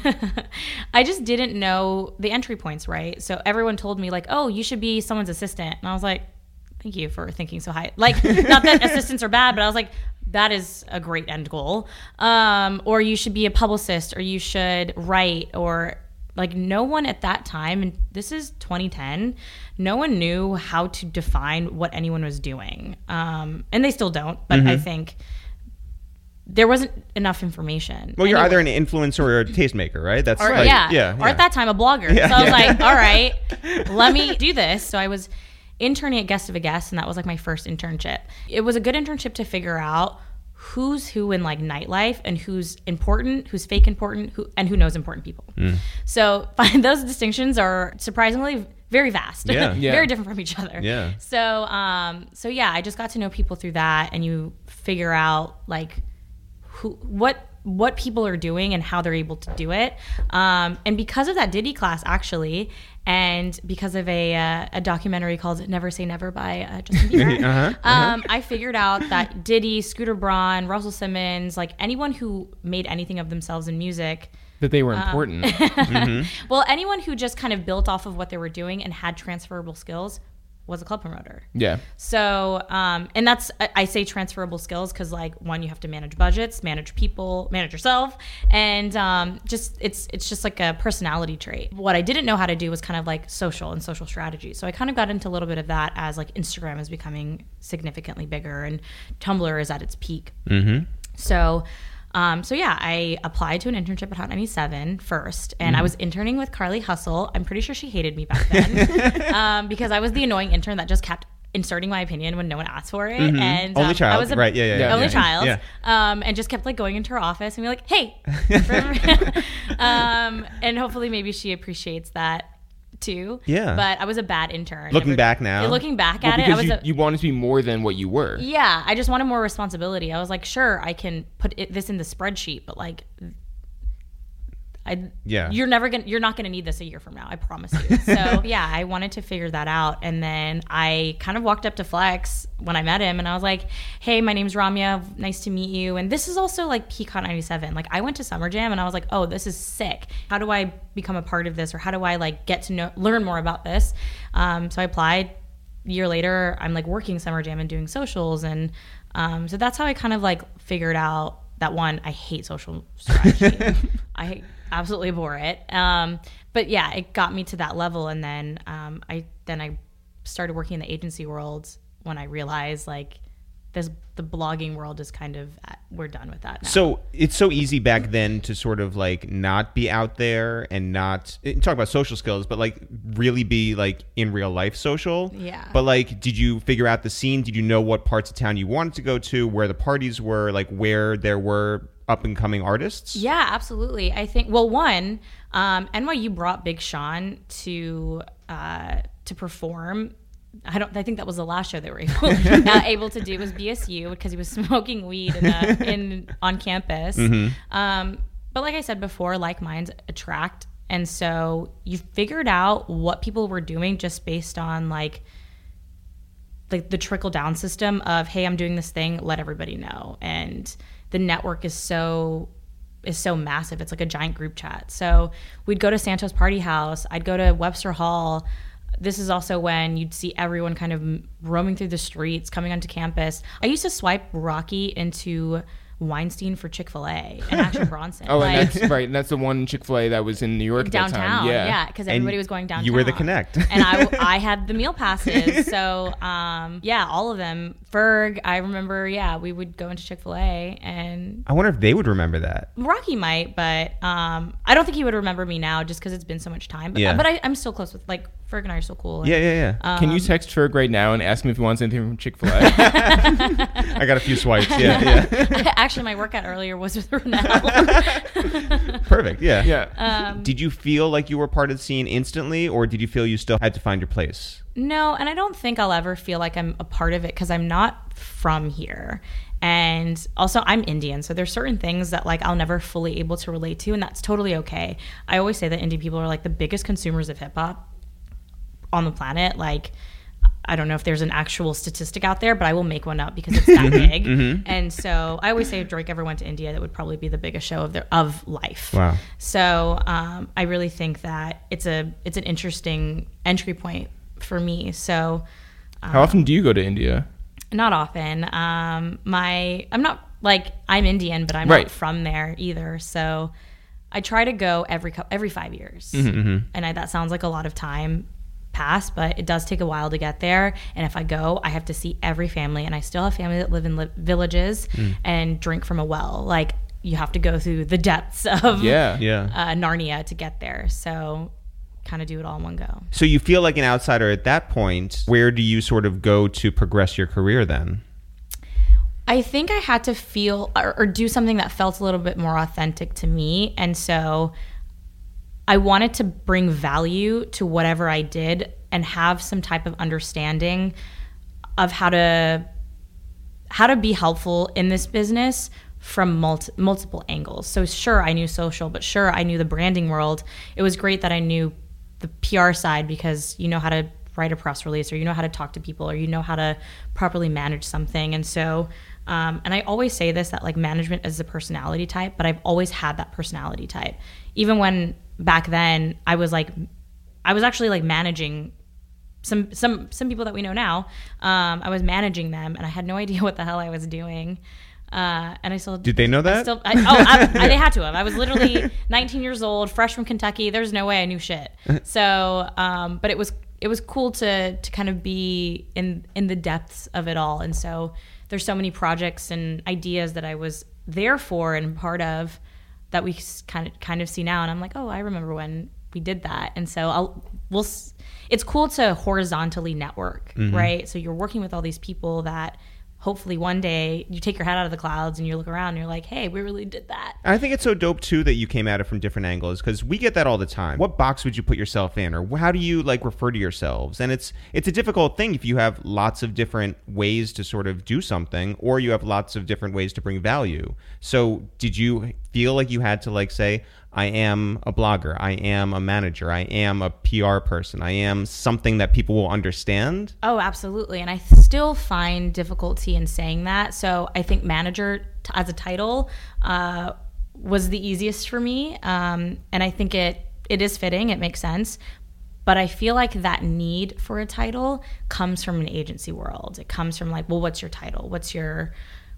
I just didn't know the entry points, right? So everyone told me like, oh, you should be someone's assistant. And I was like, thank you for thinking so high. Like, not that assistants are bad, but I was like, that is a great end goal. Um, or you should be a publicist, or you should write, or Like no one at that time, and this is twenty ten, no one knew how to define what anyone was doing. Um, and they still don't, but mm-hmm. I think there wasn't enough information. Well, you're anyway. either an influencer or a tastemaker, right? That's or, right. Yeah. yeah. Or yeah. at that time, a blogger. Yeah. So I was yeah. like, all right, let me do this. So I was interning at Guest of a Guest, and that was like my first internship. It was a good internship to figure out who's who in like nightlife and who's important, who's fake important, who and who knows important people. Mm. So those distinctions are surprisingly very vast, yeah. yeah. very different from each other. Yeah. So, um, so yeah, I just got to know people through that, and you figure out like who, what, what people are doing and how they're able to do it. Um, and because of that Diddy class, actually, and because of a uh, a documentary called Never Say Never by uh, Justin Bieber, uh-huh, uh-huh. Um, I figured out that Diddy, Scooter Braun, Russell Simmons, like anyone who made anything of themselves in music, that they were important. Um, mm-hmm. Well, anyone who just kind of built off of what they were doing and had transferable skills was a club promoter. Yeah. So, um, and that's, I say transferable skills because like one, you have to manage budgets, manage people, manage yourself. And um, just, it's it's just like a personality trait. What I didn't know how to do was kind of like social and social strategy. So I kind of got into a little bit of that as like Instagram is becoming significantly bigger and Tumblr is at its peak. Mm-hmm. So, Um, so yeah, I applied to an internship at Hot ninety-seven first, and mm. I was interning with Carly Hustle. I'm pretty sure she hated me back then um, because I was the annoying intern that just kept inserting my opinion when no one asked for it. Mm-hmm. And only um, child, I was a, right? Yeah, yeah, yeah. Only yeah. child, yeah. Um, and just kept like going into her office and be like, "Hey," um, and hopefully maybe she appreciates that too. Yeah. But I was a bad intern. Looking Never, back now. Looking back well, at it, I was you, a, you wanted to be more than what you were. Yeah, I just wanted more responsibility. I was like, sure, I can put it, this in the spreadsheet, but like, I yeah, you're never gonna, you're not gonna need this a year from now. I promise you. So yeah, I wanted to figure that out, and then I kind of walked up to Flex when I met him, and I was like, "Hey, my name's Ramya. Nice to meet you." And this is also like peak Hot ninety-seven. Like I went to Summer Jam, and I was like, "Oh, this is sick. How do I become a part of this, or how do I like get to know, learn more about this?" Um, so I applied. A year later, I'm like working Summer Jam and doing socials, and um, so that's how I kind of like figured out that one, I hate social strategy. I absolutely abhor it. Um, but yeah, it got me to that level, and then um, I then I started working in the agency world when I realized like this the blogging world is kind of at, we're done with that now. So it's so easy back then to sort of like not be out there and not talk about social skills, but like really be like in real life social. Yeah. But like, did you figure out the scene? Did you know what parts of town you wanted to go to, where the parties were, like where there were up and coming artists? Yeah, absolutely. I think, well, one, um, N Y U brought Big Sean to, uh, to perform. I don't. I think that was the last show they were able, uh, able to do was B S U because he was smoking weed in, a, in on campus. Mm-hmm. Um, but like I said before, like minds attract, and so you figured out what people were doing just based on like like the trickle down system of, hey, I'm doing this thing, let everybody know, and the network is so is so massive. It's like a giant group chat. So we'd go to Santos Party House. I'd go to Webster Hall. This is also when you'd see everyone kind of roaming through the streets, coming onto campus. I used to swipe Rocky into Weinstein for Chick-fil-A and Action Bronson. Oh, like, and that's right. And that's the one Chick-fil-A that was in New York downtown. at that time. Yeah, because yeah, everybody and was going downtown. You were the connect. And I, I had the meal passes. So, um, yeah, all of them. Ferg, I remember, yeah, we would go into Chick-fil-A and... I wonder if they would remember that. Rocky might, but um, I don't think he would remember me now just because it's been so much time. But, yeah. but I, I'm still close with, like, Ferg and I are so cool. And, yeah, yeah, yeah. Um, Can you text Ferg right now and ask him if he wants anything from Chick-fil-A? I got a few swipes. Yeah, yeah. Actually, my workout earlier was with Ronell. Perfect. Yeah. Yeah. Um, did you feel like you were part of the scene instantly, or did you feel you still had to find your place? No, and I don't think I'll ever feel like I'm a part of it because I'm not from here. And also I'm Indian, so there's certain things that like I'll never fully able to relate to, and that's totally okay. I always say that Indian people are like the biggest consumers of hip hop on the planet. Like, I don't know if there's an actual statistic out there, but I will make one up because it's that big. Mm-hmm. And so I always say if Drake ever went to India, that would probably be the biggest show of their of life. Wow. So um, I really think that it's a it's an interesting entry point for me. So um, how often do you go to India? Not often. Um, my I'm not like I'm Indian, but I'm right. not from there either. So I try to go every cou- every five years. Mm-hmm. And I, that sounds like a lot of time pass, but it does take a while to get there. And if I go, I have to see every family, and I still have family that live in li- villages mm. and drink from a well. Like, you have to go through the depths of yeah. Yeah. Uh, Narnia to get there. So kind of do it all in one go. So you feel like an outsider at that point. Where do you sort of go to progress your career then? I think I had to feel or, or do something that felt a little bit more authentic to me. And so I wanted to bring value to whatever I did and have some type of understanding of how to how to be helpful in this business from multi, multiple angles. So sure, I knew social, but sure, I knew the branding world. It was great that I knew the P R side, because you know how to write a press release, or you know how to talk to people, or you know how to properly manage something. And so, um, and I always say this, that like management is a personality type, but I've always had that personality type. Even when back then I was like, I was actually like managing some some some people that we know now. Um, I was managing them, and I had no idea what the hell I was doing. Uh, and I still did they know that? I still, I, oh, I, I, they had to have. I was literally nineteen years old, fresh from Kentucky. There's no way I knew shit. So, um, but it was it was cool to to kind of be in in the depths of it all. And so there's so many projects and ideas that I was there for and part of that we kind of kind of see now. And I'm like, oh, I remember when we did that. And so I'll we'll. It's cool to horizontally network, mm-hmm. right? So you're working with all these people that hopefully one day you take your head out of the clouds and you look around and you're like, hey, we really did that. I think it's so dope too that you came at it from different angles, because we get that all the time. What box would you put yourself in, or how do you like refer to yourselves? And it's it's a difficult thing if you have lots of different ways to sort of do something, or you have lots of different ways to bring value. So did you feel like you had to like say, I am a blogger, I am a manager, I am a P R person, I am something that people will understand? Oh, absolutely. And I still find difficulty in saying that. So I think manager t- as a title uh, was the easiest for me. Um, and I think it it is fitting, it makes sense. But I feel like that need for a title comes from an agency world. It comes from like, well, what's your title? What's your,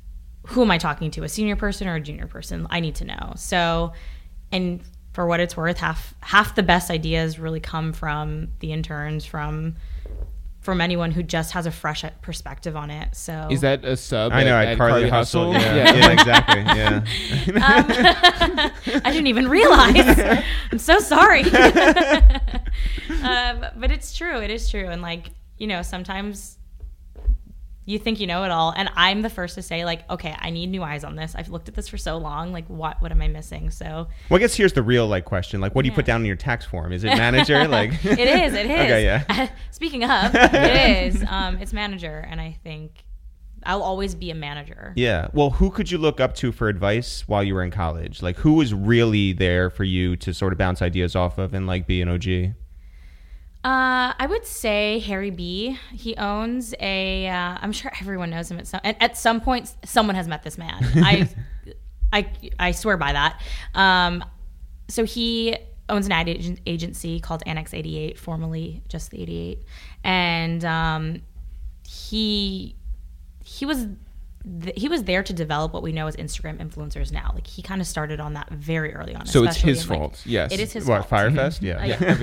who am I talking to? A senior person or a junior person? I need to know. So, and for what it's worth, half half the best ideas really come from the interns, from from anyone who just has a fresh perspective on it. So is that a sub? I know, at, at at Carly, Carly Hustle. Hustle? Yeah, yeah, exactly. Yeah. um, I didn't even realize. I'm so sorry. um, but it's true. It is true. And like, you know, sometimes you think you know it all, and I'm the first to say like, okay, I need new eyes on this. I've looked at this for so long. Like, what what am I missing? So, well, I guess here's the real like question: like, what do you yeah. put down in your tax form? Is it manager? Like, it is. It is. Okay, yeah. Speaking of, it is. Um, it's manager, and I think I'll always be a manager. Yeah. Well, who could you look up to for advice while you were in college? Like, who was really there for you to sort of bounce ideas off of and like be an O G? Uh, I would say Harry B. He owns a. Uh, I'm sure everyone knows him at some. At, at some point, someone has met this man. I, I, I swear by that. Um, so he owns an ad ag- agency called Annex eighty-eight, formerly just the eighty-eight, and um, he he was. Th- he was there to develop what we know as Instagram influencers now. Like, he kind of started on that very early on. So it's his in, like, fault. Yes. It is his what, fault. Firefest? Yeah. Uh,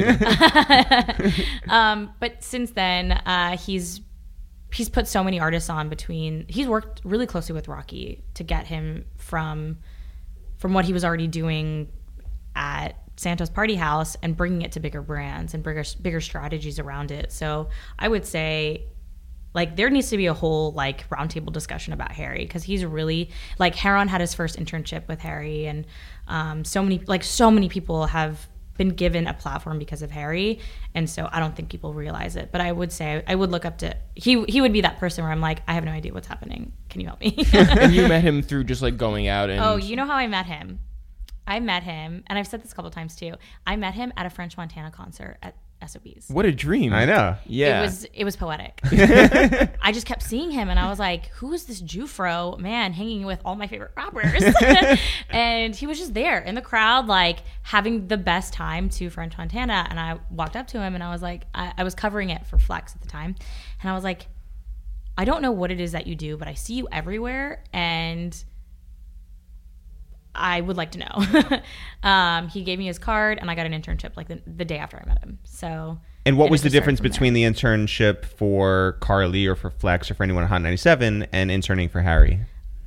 yeah. yeah. um, but since then, uh, he's he's put so many artists on between. He's worked really closely with Rocky to get him from from what he was already doing at Santos Party House and bringing it to bigger brands and bigger bigger strategies around it. So I would say, like, there needs to be a whole like roundtable discussion about Harry, because he's really like, Heron had his first internship with Harry, and um, so many like so many people have been given a platform because of Harry, and so I don't think people realize it. But I would say I would look up to he. He would be that person where I'm like, I have no idea what's happening. Can you help me? And you met him through just like going out and. Oh, you know how I met him? I met him, and I've said this a couple times too. I met him at a French Montana concert at S O B's. What a dream. I know. Yeah. It was it was poetic. I just kept seeing him, and I was like, who is this Jufro man hanging with all my favorite rappers? And he was just there in the crowd, like having the best time to French Montana. And I walked up to him, and I was like, I, I was covering it for Flex at the time. And I was like, I don't know what it is that you do, but I see you everywhere. And I would like to know. um, he gave me his card, and I got an internship like the, the day after I met him. So. And what and was the just started difference from between there. the internship for Carly or for Flex or for anyone on Hot ninety-seven and interning for Harry?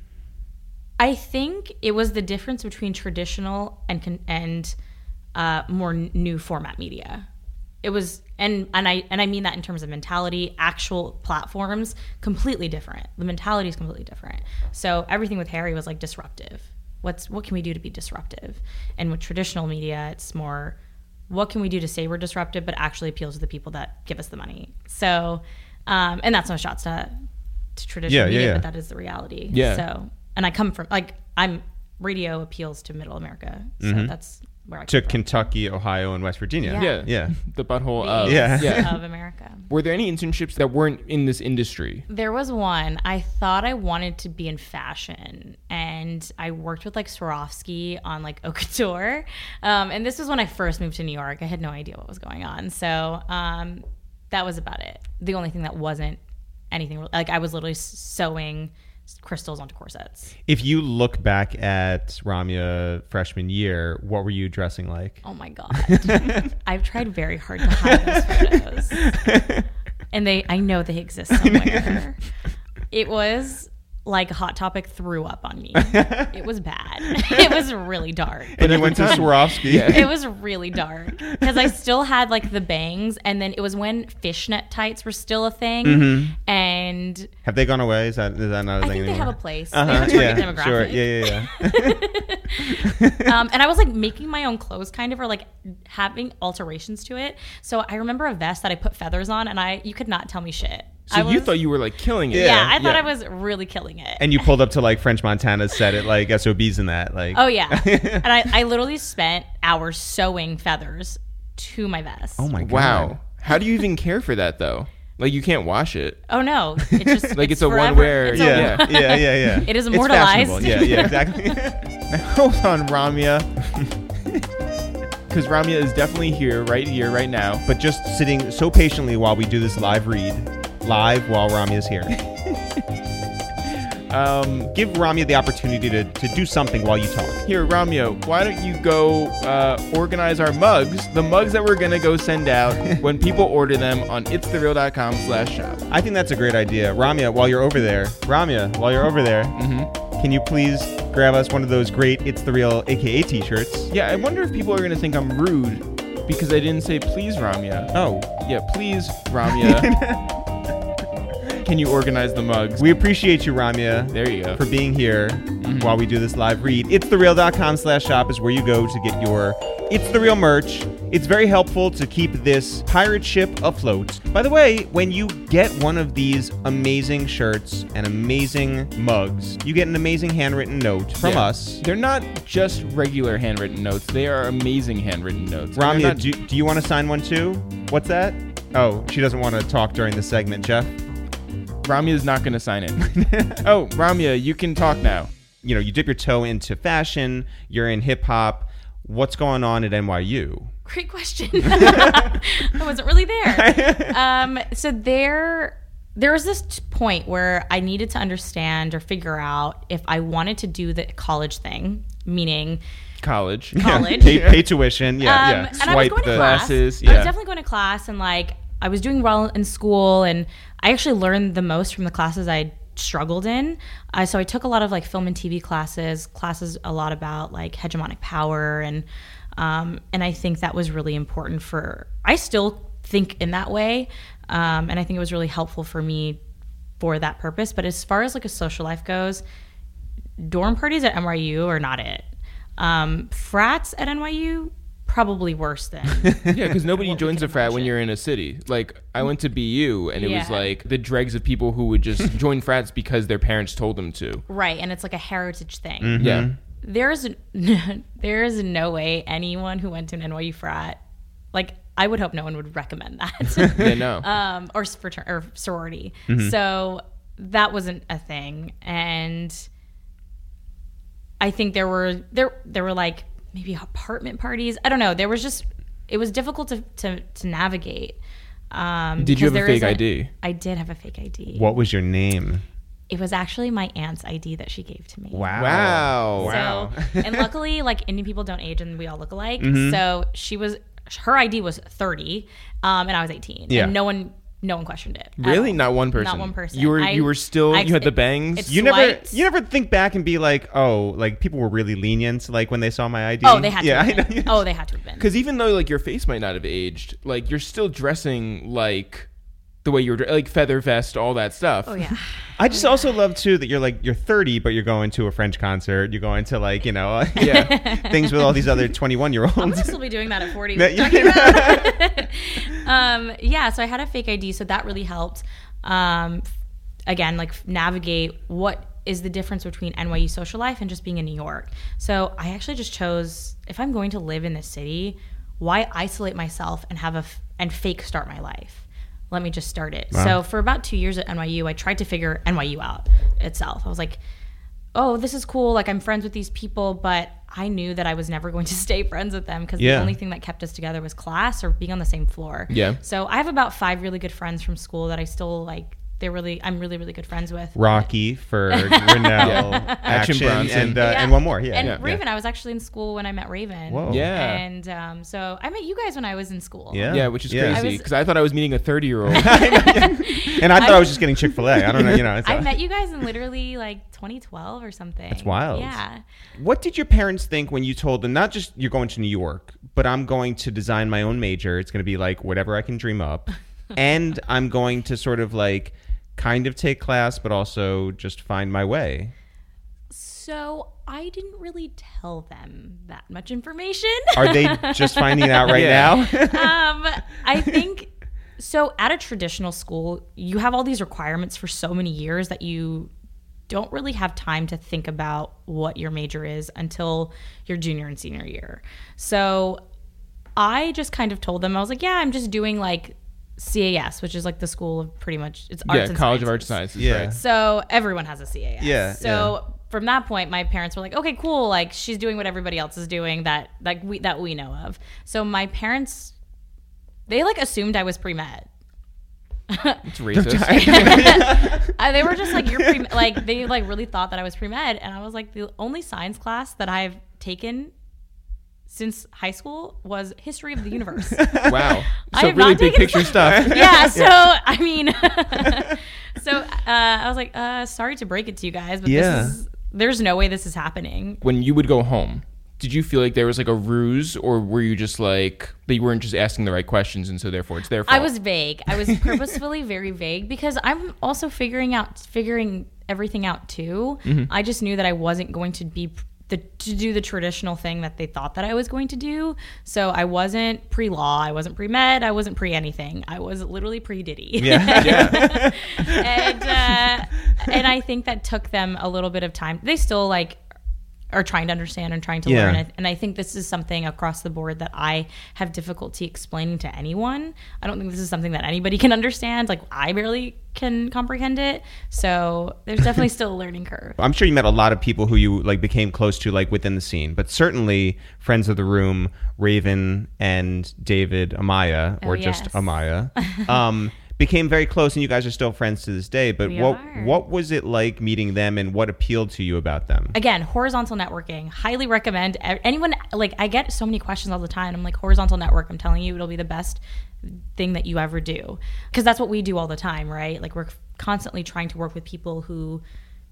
I think it was the difference between traditional and con- and uh, more n- new format media. It was, and and I and I mean that in terms of mentality, actual platforms, completely different. The mentality is completely different. So everything with Harry was like disruptive. What's what can we do to be disruptive? And with traditional media, it's more, what can we do to say we're disruptive, but actually appeals to the people that give us the money. So, um, and that's no shots to to traditional Yeah, yeah, media, yeah. but that is the reality. Yeah. So, and I come from like I'm radio appeals to Middle America, so Mhm. that's where I To come from. Kentucky, Ohio, and West Virginia. Yeah. Yeah. Yeah. The butthole The of. Yeah. yeah. of America. Were there any internships that weren't in this industry? There was one. I thought I wanted to be in fashion, and I worked with like Swarovski on like Haute Couture. Um, and this was when I first moved to New York. I had no idea what was going on, so um, that was about it. The only thing that wasn't anything like I was literally sewing crystals onto corsets. If you look back at Ramya freshman year, what were you dressing like? Oh my god, I've tried very hard to hide those photos, and they I know they exist somewhere. It was like Hot Topic threw up on me. It was bad. It was really dark. And you went to Swarovski. Yeah. It was really dark because I still had like the bangs, and then it was when fishnet tights were still a thing. Mm-hmm. And Have they gone away? Is that is that not a I thing think they anymore? have a place. Uh-huh, They have a target yeah, demographic. sure. Yeah, yeah, yeah. um, and I was like making my own clothes kind of, or like having alterations to it. So I remember a vest that I put feathers on, and I you could not tell me shit. So I you was- thought you were like killing it. Yeah, Yeah. I thought Yeah. I was really killing it. And you pulled up to like French Montana's set at like S O Bs and that. Like, Oh yeah, and I, I literally spent hours sewing feathers to my vest. oh my god. Wow. How do you even care for that though? Like you can't wash it. Oh no, it just Like, it's a forever. one-wear- It's a- Yeah, yeah, yeah, yeah. It is It's immortalized. fashionable. Yeah, yeah, exactly. Hold on, Ramya. Because Ramya is definitely here, right here, right now. But just sitting so patiently while we do this live read, live while Ramya's here. Um, Give Ramya the opportunity to, to do something while you talk. here, Ramya, why don't you go uh, organize our mugs, the mugs that we're going to go send out when people order them on itsthereal.com slash shop. I think that's a great idea. Ramya, while you're over there, Ramya, while you're over there, Mm-hmm. can you please grab us one of those great It's The Real A K A t-shirts? Yeah, I wonder if people are going to think I'm rude because I didn't say please, Ramya. Oh, Yeah, please, Ramya. Can you organize the mugs? we appreciate you, Ramya, There you go. for being here while we do this live read. itsthereal.com slash shop is where you go to get your It's The Real merch. It's very helpful to keep this pirate ship afloat. By the way, when you get one of these amazing shirts and amazing mugs, you get an amazing handwritten note from Yeah. us. They're not just regular handwritten notes. They are amazing handwritten notes. And they're Ramya, not- do, do you want to sign one too? What's that? Oh, she doesn't want to talk during the segment, Jeff. Ramya's not going to sign it. Oh, Ramya, you can talk now. You know, you dip your toe into fashion, you're in hip hop. What's going on at N Y U? Great question. I wasn't really there. Um, so there, there was this t- point where I needed to understand or figure out if I wanted to do the college thing, meaning College. college. Pay, pay tuition. Yeah, Um, yeah. and I was Swipe going to the class. classes, I was yeah. definitely going to class, and like I was doing well in school, and I actually learned the most from the classes I struggled in. Uh, so I took a lot of like film and T V classes, classes a lot about like hegemonic power, and um, and I think that was really important for. I still think in that way, um, and I think it was really helpful for me for that purpose. But as far as like a social life goes, dorm parties at N Y U are not it. Um, frats at N Y U, probably worse than. Yeah, because nobody What we joins can a frat when imagine. you're in a city. Like, I went to B U, and it was Yeah. like the dregs of people who would just join frats because their parents told them to. Right, and it's like a heritage thing. Mm-hmm. Yeah. There's there is no way anyone who went to an N Y U frat, like I would hope no one would recommend that. Yeah, no. um, or frater- or sorority. Mm-hmm. So that wasn't a thing, and I think there were there there were like maybe apartment parties. I don't know. There was just it was difficult to to, to navigate. Um, Did you because have a there fake isn't- I D? I did have a fake I D. What was your name? It was actually my aunt's I D that she gave to me. Wow. Wow. Wow. So, and luckily, like, Indian people don't age and we all look alike. Mm-hmm. So she was, her I D was thirty, um, and I was eighteen. Yeah. And no one, no one questioned it. at Really? all. Not one person. Not one person. You were I- you were still I- you had the it- bangs. it's You never, swiped. you never think back and be like, oh, like people were really lenient, like when they saw my I D. Oh, they had to yeah, have I been. know. Oh, they had to have been. Because even though like your face might not have aged, like you're still dressing like the way you were dre- like feather vest, all that stuff. Oh, yeah. I just also love too that you're like you're thirty, but you're going to a French concert. You're going to like you know Yeah. things with all these other twenty-one year I'm olds. gonna still be doing that at forty. That- What are you talking about? um, yeah, so I had a fake I D, so that really helped. Um, again, like navigate what is the difference between N Y U social life and just being in New York. So I actually just chose, if I'm going to live in this city, why isolate myself and have a f- and fake start my life? Let me just start it. Wow. So for about two years at N Y U, I tried to figure N Y U out itself. I was like, oh, this is cool. Like, I'm friends with these people, but I knew that I was never going to stay friends with them because Yeah. the only thing that kept us together was class or being on the same floor. Yeah. So I have about five really good friends from school that I still like. They're really, I'm really, really good friends with. Rocky for Grinnell, Yeah. Action, Action Bronson. and uh, Yeah. and one more. Yeah, And yeah. Raven, I was actually in school when I met Raven. Whoa. Yeah. And um, so I met you guys when I was in school. Yeah. Yeah, which is Yeah. crazy I was- because I, thought I was meeting a thirty year old. And I thought I, I- was just getting Chick Fil A. I don't know. You know, it's, I uh, met you guys in literally like twenty twelve or something. That's wild. Yeah. What did your parents think when you told them not just you're going to New York, but I'm going to design my own major? It's going to be like whatever I can dream up, and I'm going to sort of like kind of take class, but also just find my way. So I didn't really tell them that much information. Are they just finding it out right Yeah. now? um, I think so. At a traditional school, you have all these requirements for so many years that you don't really have time to think about what your major is until your junior and senior year. So I just kind of told them, I was like, yeah, I'm just doing like C A S, which is like the school of pretty much it's arts yeah, and College of sciences. Arts and Sciences. Yeah. Right. So everyone has a C A S. Yeah, So from that point, my parents were like, "Okay, cool. Like she's doing what everybody else is doing that like we that we know of." So my parents, they like assumed I was pre-med. It's racist. Uh, they were just like, "You're pre." Like they like really thought that I was pre-med, and I was like, the only science class that I've taken since high school was history of the universe. Wow. I So have really not big taken picture science. stuff. Yeah, so I mean, so uh, I was like, uh, sorry to break it to you guys, but Yeah. this is there's no way this is happening. When you would go home, did you feel like there was like a ruse, or were you just like that you weren't just asking the right questions, and so therefore it's their fault? I was vague. I was purposefully very vague because I'm also figuring out figuring everything out too. Mm-hmm. I just knew that I wasn't going to be the to do the traditional thing that they thought that I was going to do. So I wasn't pre-law, I wasn't pre-med, I wasn't pre-anything. I was literally pre-Diddy. Yeah. Yeah. and uh, and I think that took them a little bit of time. They still like are trying to understand and trying to Yeah. learn it. And I think this is something across the board that I have difficulty explaining to anyone. I don't think this is something that anybody can understand. Like I barely can comprehend it. So there's definitely still a learning curve. I'm sure you met a lot of people who you like became close to like within the scene, but certainly friends of the room, Raven and David Amaya, or Oh, just yes. Amaya, um, became very close, and you guys are still friends to this day. But We what are. what was it like meeting them, and what appealed to you about them? Again, horizontal networking. Highly recommend e- anyone. Like I get so many questions all the time. I'm like, horizontal network. I'm telling you, it'll be the best thing that you ever do, because that's what we do all the time, right? Like we're constantly trying to work with people who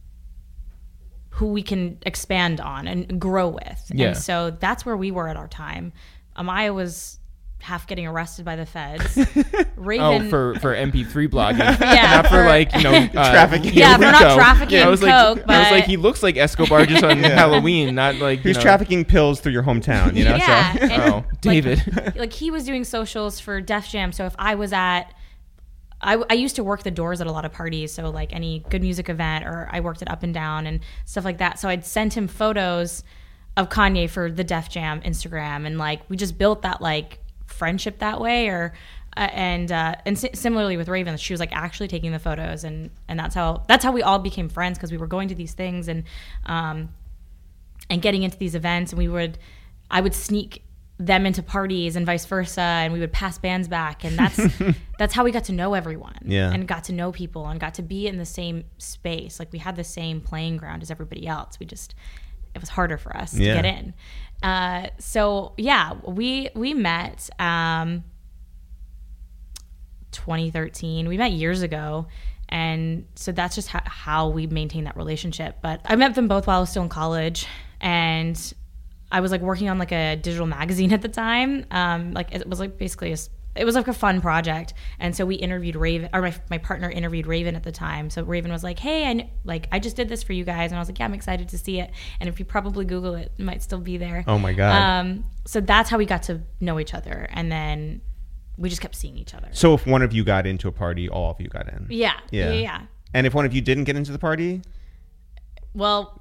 who we can expand on and grow with. Yeah. And so that's where we were at our time. Amaya was half getting arrested by the feds. Raven, Oh, for for M P three blogging, Yeah, not for, for- like you know uh, Trafficking. Yeah, for not Rico. trafficking I was like, coke, I was like, but- he looks like Escobar just on Halloween, not like you Who's know, trafficking pills through your hometown? You know, yeah, so. and, Oh, like- David. like he was doing socials for Def Jam. So if I was at, I, I used to work the doors at a lot of parties. So like any good music event, or I worked at Up and Down and stuff like that. So I'd send him photos of Kanye for the Def Jam Instagram, and like we just built that like friendship that way. Or uh, and uh, and si- similarly with Raven, she was like actually taking the photos, and and that's how that's how we all became friends, because we were going to these things and um and getting into these events, and we would I would sneak them into parties and vice versa, and we would pass bands back, and that's that's how we got to know everyone. Yeah. And got to know people and got to be in the same space. Like we had the same playing ground as everybody else. We just it was harder for us Yeah. to get in. Uh, so yeah, we we met um, twenty thirteen. We met years ago. And so that's just how, how we maintained that relationship. But I met them both while I was still in college, and I was like working on like a digital magazine at the time. Um, like it was like basically a, it was like a fun project. And so we interviewed Raven, or my my partner interviewed Raven at the time. So Raven was like, "Hey, I kn- like I just did this for you guys," and I was like, "Yeah, I'm excited to see it." And if you probably Google it, it might still be there. Oh my God. Um, so that's how we got to know each other, and then we just kept seeing each other. So if one of you got into a party, all of you got in. Yeah, Yeah. yeah, yeah. And if one of you didn't get into the party, Well,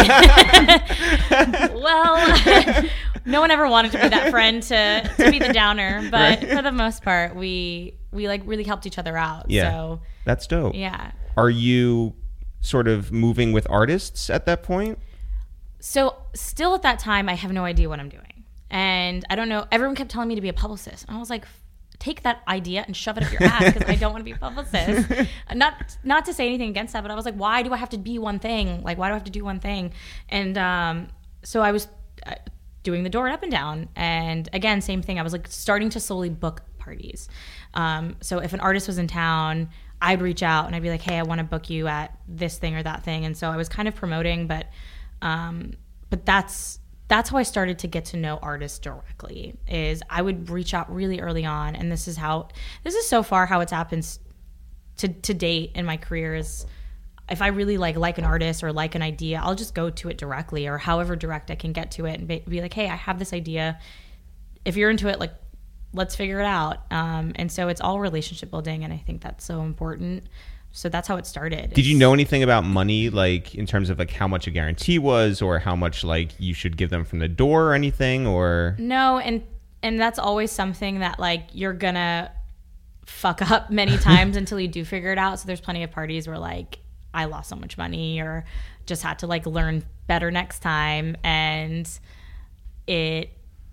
I, well, no one ever wanted to be that friend to, to be the downer, but Right. for the most part, we we like really helped each other out. yeah, So that's dope. yeah. Are you sort of moving with artists at that point? So still at that time, I have no idea what I'm doing, and I don't know. Everyone kept telling me to be a publicist, and I was like, take that idea and shove it up your ass, because I don't want to be a publicist. Not not to say anything against that, but I was like, why do I have to be one thing? Like, why do I have to do one thing? And um, so I was uh, doing the door and up and down. And again, same thing. I was like starting to slowly book parties. Um, so if an artist was in town, I'd reach out and I'd be like, hey, I want to book you at this thing or that thing. And so I was kind of promoting, but um, but that's that's how I started to get to know artists directly. Is I would reach out really early on, and this is how this is so far how it's happened to to date in my career. Is if I really like like an artist or like an idea, I'll just go to it directly, or however direct I can get to it, and be, be like, hey, I have this idea. If you're into it, like, let's figure it out. Um, and so it's all relationship building, and I think that's so important. So that's how it started. Did you know anything about money, like in terms of like how much a guarantee was, or how much like you should give them from the door or anything, or? No, and and that's always something that like you're gonna fuck up many times until you do figure it out. So there's plenty of parties where like I lost so much money, or just had to like learn better next time, and it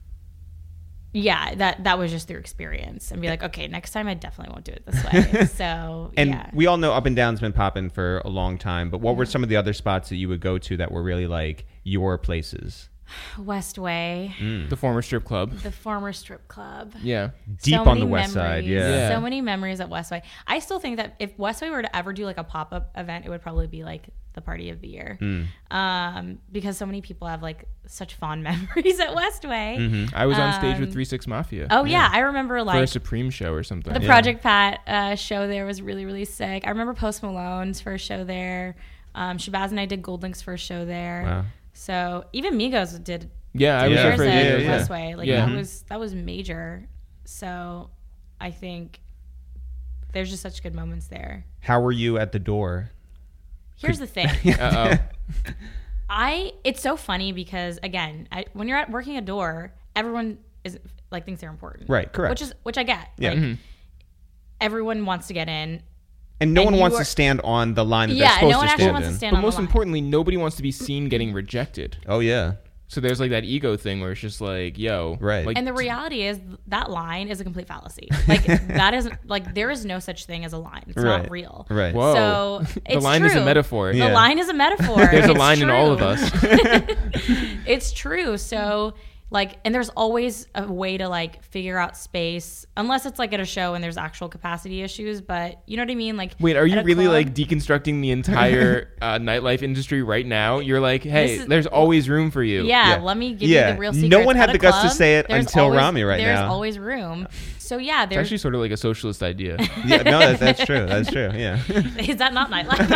yeah, that that was just through experience, and be like, okay, next time I definitely won't do it this way. So And yeah. we all know Up and Down's been popping for a long time, but what were some of the other spots that you would go to that were really like your places? Westway, The former strip club. the former strip club. Yeah. Deep So on many the west side, memories. yeah. Yeah. So many memories at Westway. I still think that if Westway were to ever do like a pop-up event, it would probably be like the party of the year. Mm. Um, because so many people have like such fond memories at Westway. Mm-hmm. I was on stage Um, with three six Mafia. Oh yeah. I remember For a like Supreme show or something. the Yeah. Project Pat uh, show there was really, really sick. I remember Post Malone's first show there. Um, Shabazz and I did Gold Link's first show there. Wow. So even Migos did Yeah, I was Yeah. there theirs for a at year. yeah. Westway. Like Yeah. that was that was major. So I think there's just such good moments there. How were you at the door? Here's the thing. Uh I it's so funny because again, I, when you're at working a door, everyone is like thinks they're important. Right, correct. Which is which I get. Yeah. Like Mhm. everyone wants to get in. And no And one you wants are- to stand on the line that Yeah, they're supposed no one to actually stand wants in. to stand But on most the line. importantly, nobody wants to be seen getting rejected. Oh yeah. So there's like that ego thing where it's just like, yo, Right. Like, And the reality is that line is a complete fallacy. Like that isn't like there is no such thing as a line. It's Right. not real. Right. whoa, So the it's line is a true. metaphor. The Yeah. line is a metaphor. There's a It's line in all of true. us. It's true. So like, and there's always a way to like figure out space, unless it's like at a show and there's actual capacity issues. But you know what I mean? Like, Wait, are you at a really club- like deconstructing the entire uh, nightlife industry right now? You're like, hey, This is- there's always room for you. Yeah, Yeah. let me give Yeah. you the real No secrets. one had At the a guts to club, say it there's until always- Rami right there's now. always room. So yeah, It's there's actually sort of like a socialist idea. Yeah, no, that, that's true. That's true. Yeah. is that not nightlife?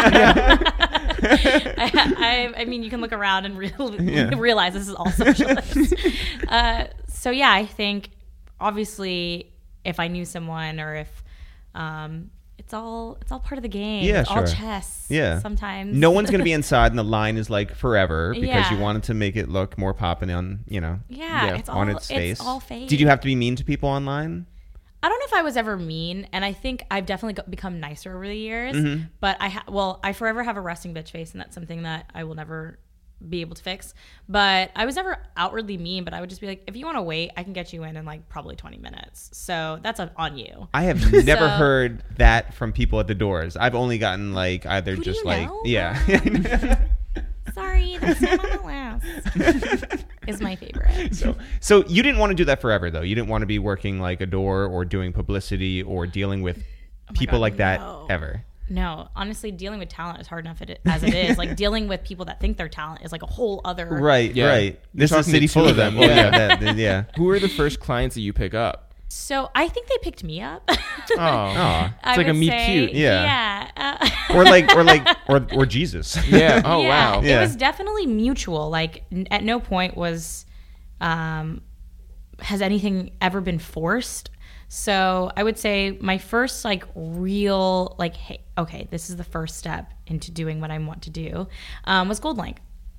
I, I mean, you can look around and real, Yeah. realize this is all socialist. uh, so yeah, I think obviously if I knew someone or if um, it's all it's all part of the game. Yeah, it's all sure. chess. Yeah. Sometimes No one's gonna be inside, and the line is like forever because Yeah. you wanted to make it look more popping on, you know, Yeah, Yeah. it's all on its face. It's all fake. Did you have to be mean to people online? I don't know if I was ever mean, and I think I've definitely got, become nicer over the years. Mm-hmm. But I ha- well, I forever have a resting bitch face, and that's something that I will never be able to fix. But I was never outwardly mean, but I would just be like, if you want to wait, I can get you in in like probably twenty minutes. So that's a, on you. I have never So- heard that from people at the doors. I've only gotten like either Who do just you like know? yeah. Sorry, that's not on the list. Is my favorite. so so you didn't want to do that forever though. You didn't want to be working like a door or doing publicity or dealing with people God, like that no. ever. No, honestly, dealing with talent is hard enough it, as it is. Like dealing with people that think they're talent is like a whole other. Right, Yeah. right. You're This is a talking city to full two of them. of them. Oh, yeah, Yeah. that- that- yeah. Who are the first clients that you pick up? So I think they picked me up. Oh, Aw. I It's like a would meet say, cute. Yeah. Yeah. Uh, Or like, or like, or or Jesus. yeah. Oh, yeah, wow. It Yeah. was definitely mutual. Like n- at no point was, um, has anything ever been forced. So I would say my first like real like, hey, okay, this is the first step into doing what I want to do, um, was GoldLink.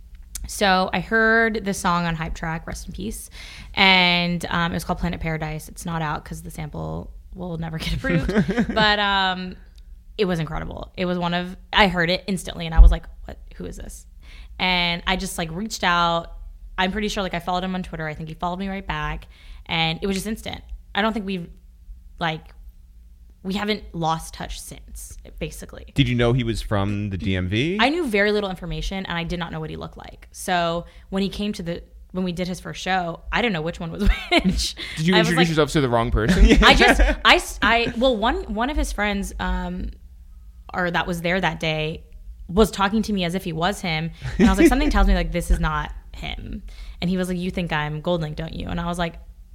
So I heard the song on Hype Track, rest in peace, and um, it was called Planet Paradise. It's not out because the sample will never get approved, but um, it was incredible. It was one of, I heard it instantly and I was like, what, who is this? And I just like reached out. I'm pretty sure like I followed him on Twitter. I think he followed me right back and it was just instant. I don't think we've like, we haven't lost touch since, basically. Did you know he was from the D M V? I knew very little information and I did not know what he looked like. So when he came to the, when we did his first show, I didn't know which one was which. Did you I was introduce like- yourself to the wrong person? I just, I, I, well, one, one of his friends, um, or that was there that day was talking to me as if he was him. And I was like, something tells me like, this is not him. And he was like, you think I'm GoldLink, don't you? And I was like,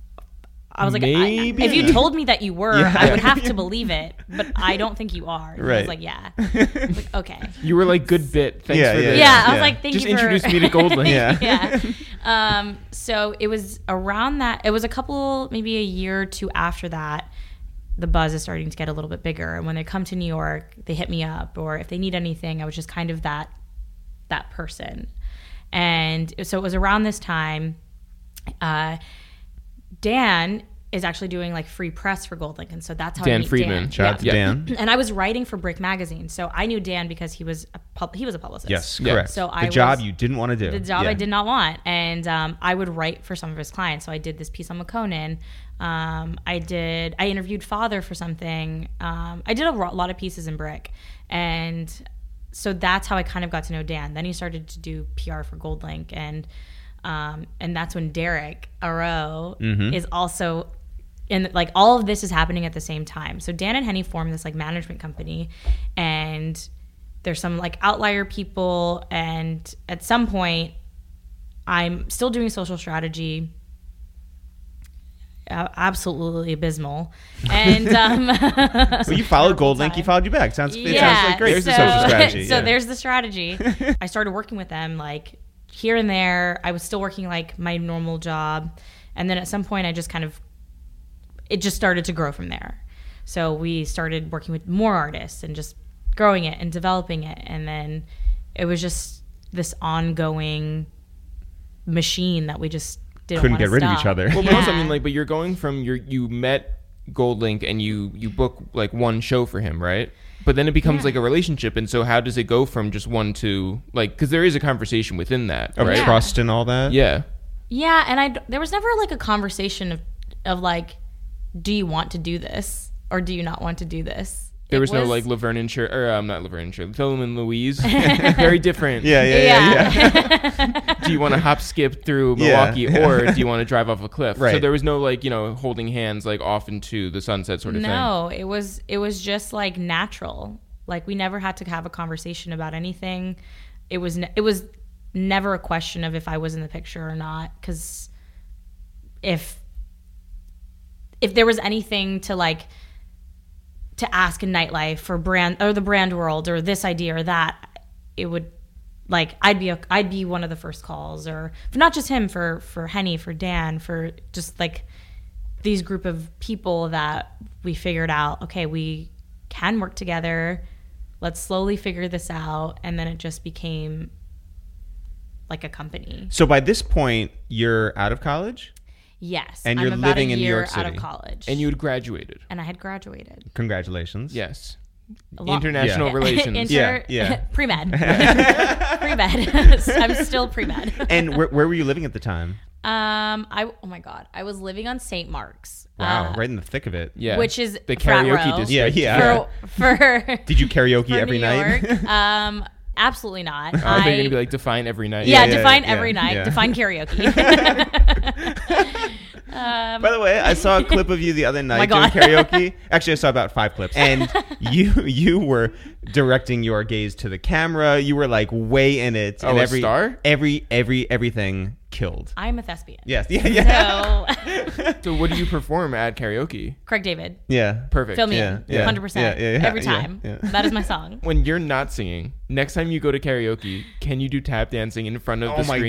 I was like, I, Maybe. if you told me that you were, Yeah. I would have to believe it, but I don't think you are. And He Right. was like, yeah. I was like, okay. You were like, good bit. Thanks Yeah, for yeah, this. Yeah, I was Yeah. like, thank Just you for introduce me to GoldLink. Yeah. yeah. Um, so it was around that. It was a couple, maybe a year or two after that. The buzz is starting to get a little bit bigger, and when they come to New York, they hit me up, or if they need anything, I was just kind of that that person. And so it was around this time. Uh, Dan is actually doing like free press for GoldLink, and so that's how I Dan meet Friedman. Dan. Shout out to Yeah. Dan. And I was writing for Brick Magazine, so I knew Dan because he was a pub- he was a publicist. Yes, Yeah. correct. So the I job was- you didn't want to do. The job Yeah. I did not want. And um, I would write for some of his clients. So I did this piece on McConan. Um, I did, I interviewed Father for something. Um, I did a ro- lot of pieces in Brick. And so that's how I kind of got to know Dan. Then he started to do P R for GoldLink. And um, and that's when Derek Aro Mhm. is also, and like all of this is happening at the same time. So Dan and Henny formed this like management company, and there's some like outlier people, and at some point I'm still doing social strategy, uh, absolutely abysmal, and um Well, you followed terrible GoldLink. He time. followed you back. Sounds. It Yeah, sounds like great. There's so, the social strategy. so yeah. there's the strategy. I started working with them like here and there. I was still working like my normal job, and then at some point I just kind of, it just started to grow from there. So we started working with more artists and just growing it and developing it, and then it was just this ongoing machine that we just didn't Couldn't wanna get rid of stop. each other. Well, but also, I Yeah. mean, like, but you're going from your you met GoldLink and you you book like one show for him, right? But then it becomes Yeah. like a relationship, and so how does it go from just one to like? Because there is a conversation within that, Of right? Yeah. trust and all that. Yeah. Yeah, and I there was never like a conversation of of like, do you want to do this or do you not want to do this? There It was, no like Laverne and Shirley, or um, not Laverne and Shirley, Thelma and Louise. Very different. Yeah, yeah, yeah, yeah. yeah. Do you want to hop skip through Yeah. Milwaukee, or do you want to drive off a cliff? So Right. there was no like you know holding hands like off into the sunset sort of thing. No, it was it was just like natural. Like we never had to have a conversation about anything. It was ne- it was never a question of if I was in the picture or not, because if if there was anything to like to ask in nightlife or brand or the brand world or this idea or that, it would like I'd be a, I'd be one of the first calls, or for not just him, for for Henny, for Dan, for just like these group of people that we figured out, okay, we can work together. Let's slowly figure this out, and then it just became like a company. So by this point, you're out of college, Yes, And I'm you're about living a in New year York out City. of college, And you had graduated. and I had graduated. congratulations. Yes. Lo- International Yeah. relations. Inter- Yeah, yeah. pre-med. Pre-med. I'm still pre-med. And where, where were you living at the time? Um, I oh my god, I was living on Saint Mark's. Wow, uh, right in the thick of it. Yeah. Which is the frat karaoke row. district. Yeah, yeah. For, for Did you karaoke for every New night? York, um, absolutely not. I thought you were gonna be like define every night. yeah, Yeah, yeah, define yeah, every night. yeah. Define karaoke. um, By the way, I saw a clip of you the other night doing God. karaoke. Actually, I saw about five clips, and you you were directing your gaze to the camera. You were like way in it. Oh, and a every, star? Every every everything killed. I'm a thespian. Yes, yeah, yeah, So, So what do you perform at karaoke? Craig David, yeah. Perfect. fill me Yeah, in, yeah. one hundred percent, Yeah, yeah, yeah, every yeah, time. yeah. That is my song. When you're not singing, next time you go to karaoke, can you do tap dancing in front of Oh the my screen?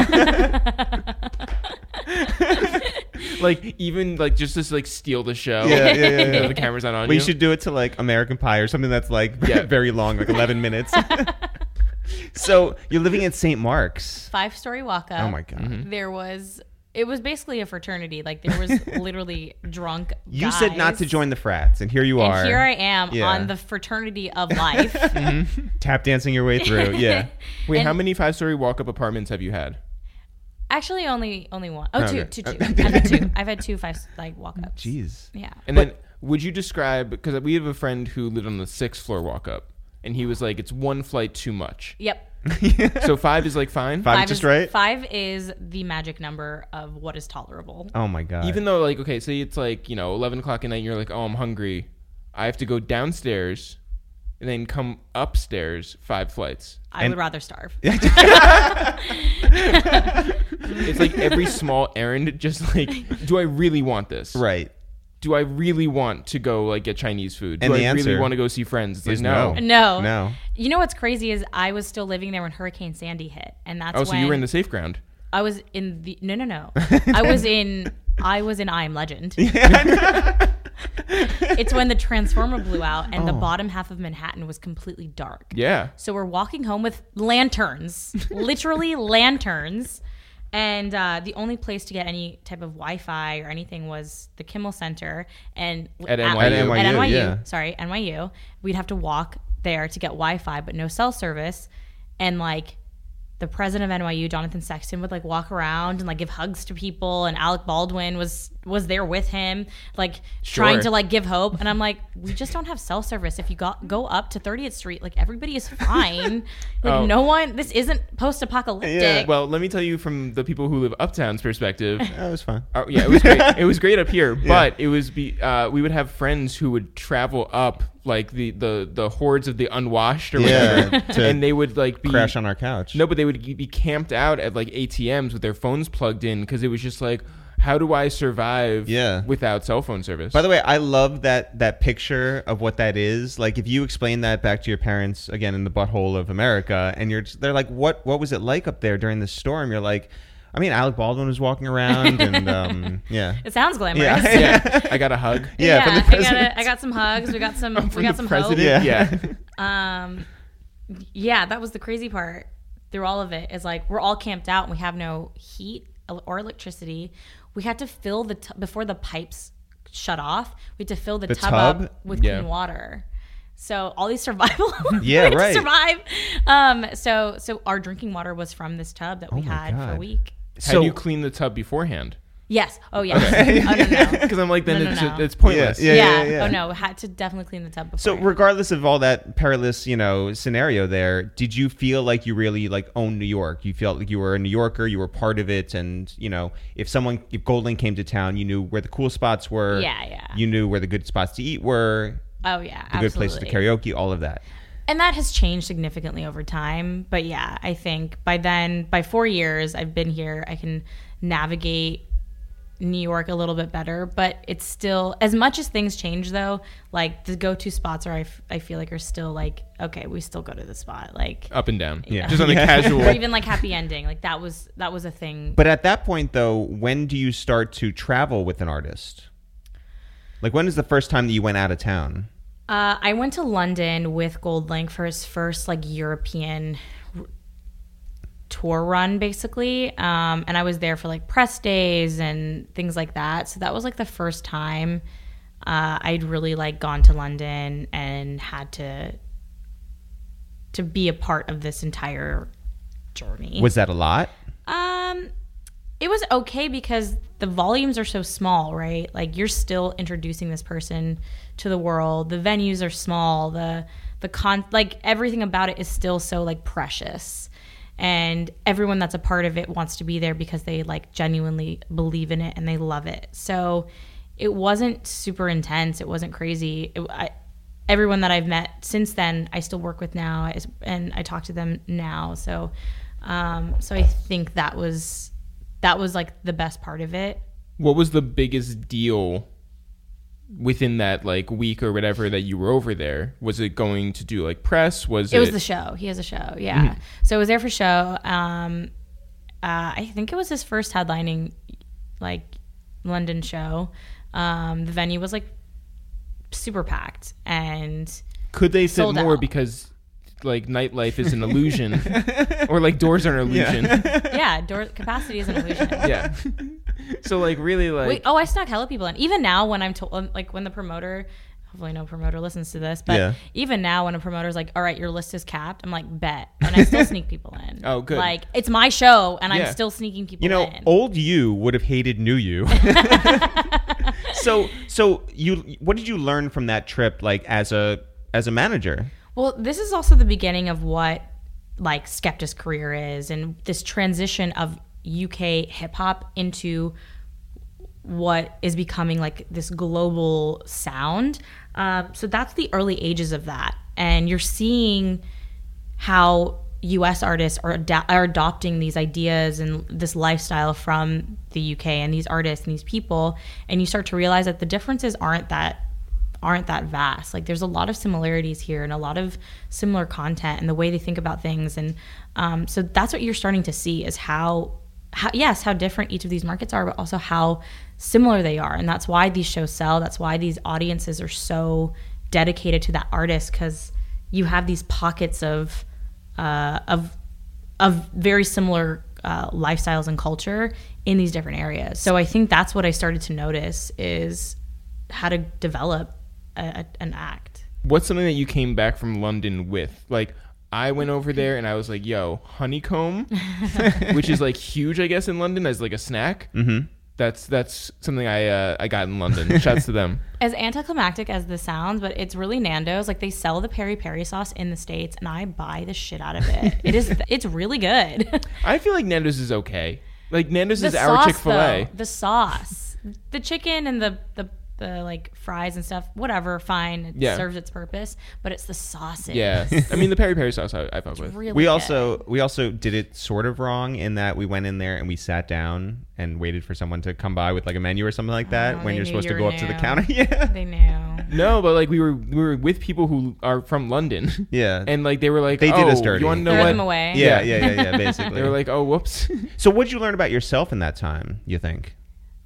god. Like even like just to like steal the show. Yeah, yeah, yeah, You know, yeah. the camera's not on We you. should do it to like American Pie or something that's like Yeah. very long, like eleven minutes. So you're living at Saint Mark's. Five story walk up. Oh my god. Mm-hmm. There was. It was basically a fraternity. Like there was literally drunk. You said not to guys. join the frats, and here you And are. here I am Yeah. on the fraternity of life. tap dancing your way through. Yeah. Wait, and- how many five story walk up apartments have you had? Actually, only only one. Oh, two, Okay. two, two. I've had two. I've had two five like walk ups. Jeez. Yeah. And then would you describe, because we have a friend who lived on the sixth floor walk up, and he was like, it's one flight too much. Yep. So five is like fine? Five, just is, right. Five is the magic number of what is tolerable. Oh my god. Even though like, okay, say it's like, you know, eleven o'clock at night and you're like, oh, I'm hungry. I have to go downstairs and then come upstairs five flights. I And- would rather starve. It's like every small errand, just like, do I really want this? right. Do I really want to go like get Chinese food? Do And I the really answer want to go see friends? It's like, is no. no. No. No. You know what's crazy is I was still living there when Hurricane Sandy hit, and that's Oh, when so you were in the safe ground. I was in the no no no. I was in I was in I Am Legend. It's when the transformer blew out and the Oh. bottom half of Manhattan was completely dark. Yeah. So we're walking home with lanterns, literally lanterns. And uh, the only place to get any type of Wi-Fi or anything was the Kimmel Center. And At N Y U. At N Y U, At N Y U, yeah. sorry, N Y U. We'd have to walk there to get Wi-Fi, but no cell service. And like the president of N Y U, Jonathan Sexton, would like walk around and like give hugs to people, and Alec Baldwin was was there with him, like Sure. trying to like give hope. And I'm like, we just don't have cell service. If you got go up to thirtieth Street, like everybody is fine. Like Oh. no one. This isn't post-apocalyptic. Yeah. Well, let me tell you from the people who live uptown's perspective. That was fun. Oh, yeah, it was great. It was great up here, but it was be uh, we would have friends who would travel up like the the the hordes of the unwashed or Yeah, whatever, to and they would like be Crash on our couch. no, but they would be camped out at like A T Ms with their phones plugged in because it was just like, how do I survive Yeah. without cell phone service? By the way, I love that that picture of what that is. Like, if you explain that back to your parents again in the butthole of America, and you're just, they're like, "What what was it like up there during the storm?" You're like, "I mean, Alec Baldwin was walking around, and um, yeah, It sounds glamorous. Yeah. yeah, I got a hug. Yeah, from the I got president. a, I got some hugs. We got some. we From got the some president. hope. Yeah. Yeah. Um, yeah, that was the crazy part through all of it. Is like we're all camped out and we have no heat or electricity. We had to fill the t- before the pipes shut off. We had to fill the, The tub, tub? up with Yeah. clean water. So all these survival, Yeah, we had to right. survive. Um, so so our drinking water was from this tub that we Oh my had for a God. week. Had So- you cleaned the tub beforehand? Yes. Oh yes. Oh no no. Because I'm like, then No, no, it's, no. it's pointless. Yeah, Yeah, yeah. Oh no, had to definitely clean the tub before. So regardless of all that perilous, you know, scenario there, did you feel like you really like owned New York? You felt like you were a New Yorker, you were part of it, and you know, if someone, if Goldlink came to town, you knew where the cool spots were. Yeah, yeah. You knew where the good spots to eat were, oh yeah, the good places to karaoke, all of that. And that has changed significantly over time. But yeah, I think by then, by four years I've been here, I can navigate New York a little bit better. But it's still, as much as things change though, like the go-to spots are, I, f- I feel like are still like, okay, we still go to the spot. Like, Up and down. Yeah. Just on the Yeah. casual. or even like happy ending. Like that was, that was a thing. But at that point, though, when do you start to travel with an artist? Like, when is the first time that you went out of town? Uh, I went to London with Goldlink for his first like European r- tour run, basically, um, and I was there for like press days and things like that. So that was like the first time uh, I'd really like gone to London and had to to be a part of this entire journey. Was that a lot? Um, it was okay because the volumes are so small, right? Like you're still introducing this person to the world. The venues are small. The the con like everything about it is still so like precious, and everyone that's a part of it wants to be there because they like genuinely believe in it and they love it. So it wasn't super intense. It wasn't crazy. It, I, everyone that I've met since then, I still work with now, and I talk to them now. So, um, so I think that was that was like the best part of it. What was the biggest deal within that like week or whatever that you were over there? Was it going to do like press? Was it? It was the show. He has a show. Yeah. Mm-hmm. So I was there for show. Um, uh, I think it was his first headlining like London show. Um, the venue was like super packed, and could they fit more out. because like nightlife is an illusion or like doors are an illusion? Yeah, yeah, door capacity is an illusion. Yeah. So like really like Wait, oh I snuck hella people in. Even now when I'm told, like when the promoter, hopefully no promoter listens to this, but yeah. even now when a promoter's like, all right, your list is capped, I'm like, bet, and I still sneak people in. Oh good. Like it's my show and yeah. I'm still sneaking people in. You know, in. old you would have hated new you. so so you what did you learn from that trip like as a as a manager? Well, this is also the beginning of what like Skepta's career is, and this transition of U K hip hop into what is becoming like this global sound. Um, so that's the early ages of that, and you're seeing how U S artists are, ad- are adopting these ideas and this lifestyle from the U K and these artists and these people, and you start to realize that the differences aren't that aren't that vast. Like there's a lot of similarities here and a lot of similar content and the way they think about things, and um, so that's what you're starting to see is how, how yes how different each of these markets are, but also how similar they are. And that's why these shows sell. That's why these audiences are so dedicated to that artist, because you have these pockets of uh, of of very similar uh, lifestyles and culture in these different areas. So I think that's what I started to notice is how to develop a, a, an act. What's something that you came back from London with? Like I went over there and I was like, yo, honeycomb, which is like huge, I guess, in London as like a snack. Mm-hmm. That's that's something I uh, I got in London. Shouts to them. As anticlimactic as this sounds, but it's really Nando's. Like they sell the peri peri sauce in the States, and I buy the shit out of it. It is it's really good. I feel like Nando's is okay. Like Nando's the is sauce, our Chick-fil-A. Though, the sauce, the chicken, and the the. the like fries and stuff, whatever, fine. It yeah. serves its purpose, but it's the sausage. Yeah, I mean the peri peri sauce I, I fuck with. Really we good. also we also did it sort of wrong in that we went in there and we sat down and waited for someone to come by with like a menu or something like that oh, when you're supposed you to go new. up to the counter. Yeah, they knew. No, but like we were we were with people who are from London. Yeah, and like they were like, they oh, did us dirty. You want to know Throw what? them away. Yeah, yeah, yeah, yeah. Basically, they were like, oh, whoops. So what did you learn about yourself in that time? You think?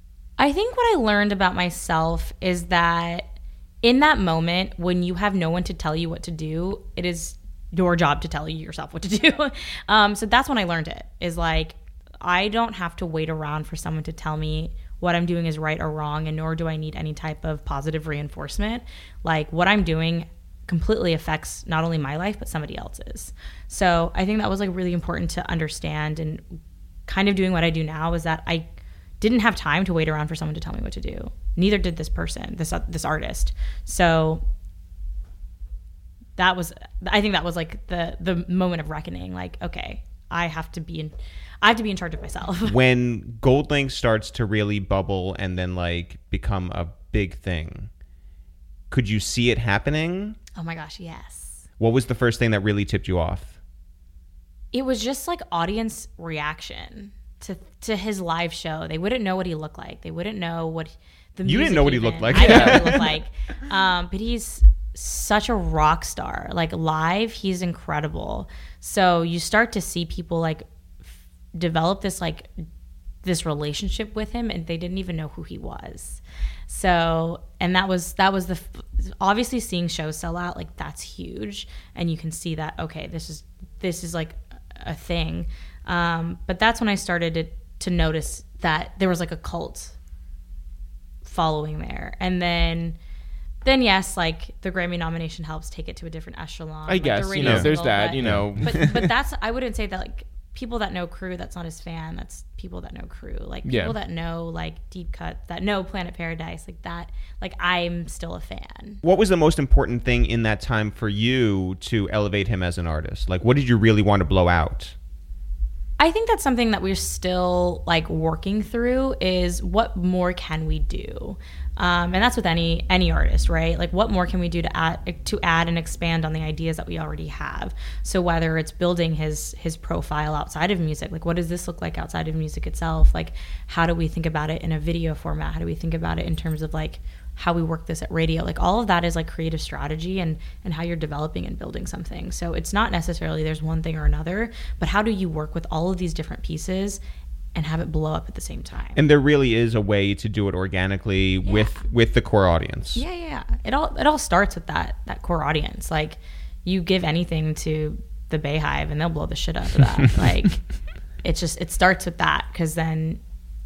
I think what I learned about myself is that in that moment when you have no one to tell you what to do, it is your job to tell you yourself what to do. um, so that's when I learned it, is like, I don't have to wait around for someone to tell me what I'm doing is right or wrong, and nor do I need any type of positive reinforcement. Like what I'm doing completely affects not only my life, but somebody else's. So I think that was like really important to understand, and kind of doing what I do now is that I didn't have time to wait around for someone to tell me what to do. Neither did this person, this uh, this artist. So that was, I think that was like the the moment of reckoning. Like, okay, I have to be in, I have to be in charge of myself. When GoldLink starts to really bubble and then like become a big thing, could you see it happening? Oh my gosh, yes. What was the first thing that really tipped you off? It was just like audience reaction to to his live show. They wouldn't know what he looked like. They wouldn't know what the you didn't know what he even. looked like. I didn't know what he looked like. Um, but he's such a rock star. Like live, he's incredible. So you start to see people like f- develop this like this relationship with him, and they didn't even know who he was. So, and that was that was the f- obviously seeing shows sell out, like that's huge, and you can see that okay, this is this is like a thing. Um, but that's when I started to, to notice that there was like a cult following there. And then then yes, like the Grammy nomination helps take it to a different echelon. I like guess, the you radio know, there's single, that, but, you know. But but that's, I wouldn't say that like people that know Crew, that's not his fan. That's people that know Crew. Like people Yeah. that know like Deep Cut, that know Planet Paradise, like that. Like I'm still a fan. What was the most important thing in that time for you to elevate him as an artist? Like, what did you really want to blow out? I think that's something that we're still like working through is what more can we do? Um, and that's with any any artist, right? Like what more can we do to add to add and expand on the ideas that we already have? So whether it's building his his profile outside of music, like what does this look like outside of music itself? Like how do we think about it in a video format? How do we think about it in terms of like how we work this at radio? Like all of that is like creative strategy and and how you're developing and building something. So it's not necessarily there's one thing or another, but how do you work with all of these different pieces and have it blow up at the same time? And there really is a way to do it organically Yeah. with with the core audience. Yeah, yeah, yeah. It all it all starts with that that core audience. Like you give anything to the Bayhive and they'll blow the shit out of that. Like it's just it starts with that because then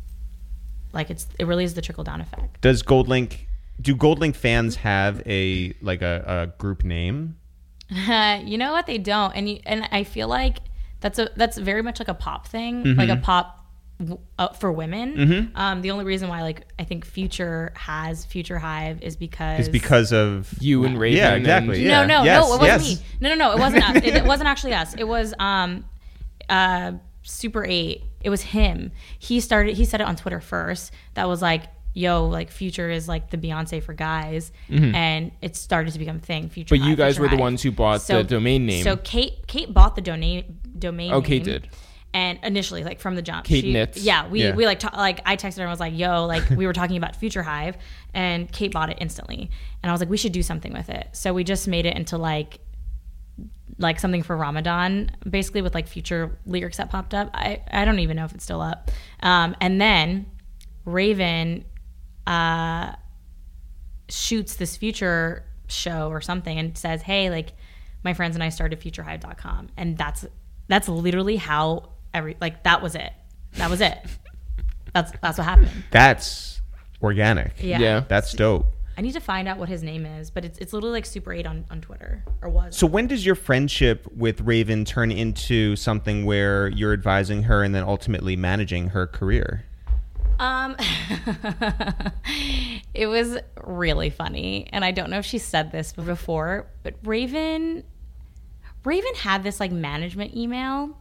like it's it really is the trickle down effect. Does Goldlink do Goldlink fans have a like a, a group name? You know what, they don't, and you, and I feel like that's a that's very much like a pop thing, mm-hmm. like a pop w- uh, for women. Mm-hmm. Um, the only reason why like I think Future has Future Hive is because Is because of You and Raven. Yeah, exactly. And, Yeah. no, no, Yes, no, it wasn't yes. me. No, no, no, it wasn't us. It, it wasn't actually us. It was um, uh, Super eight. It was him. He started. He said it on Twitter first. That was like, yo, like Future is like the Beyonce for guys, mm-hmm. and it started to become a thing. Future. But Hive, you guys Future were the Hive. ones who bought So- the domain name. So Kate, Kate bought the domain domain. Oh, name, Kate did. And initially, like from the jump, Kate she, knits. Yeah, we Yeah. we like ta- like I texted her and was like, "Yo, like we were talking about Future Hive," and Kate bought it instantly, and I was like, "We should do something with it." So we just made it into like like something for Ramadan, basically with like Future lyrics that popped up. I I don't even know if it's still up. Um, and then Raven uh, shoots this Future show or something and says, "Hey, like my friends and I started future hive dot com," and that's that's literally how every like that was it. That was it. That's that's what happened. That's organic. Yeah. Yeah. That's dope. I need to find out what his name is, but it's it's literally like Super eight on, on Twitter or was. So when does your friendship with Raven turn into something where you're advising her and then ultimately managing her career? Um, it was really funny, and I don't know if she said this before, but Raven, Raven had this like management email,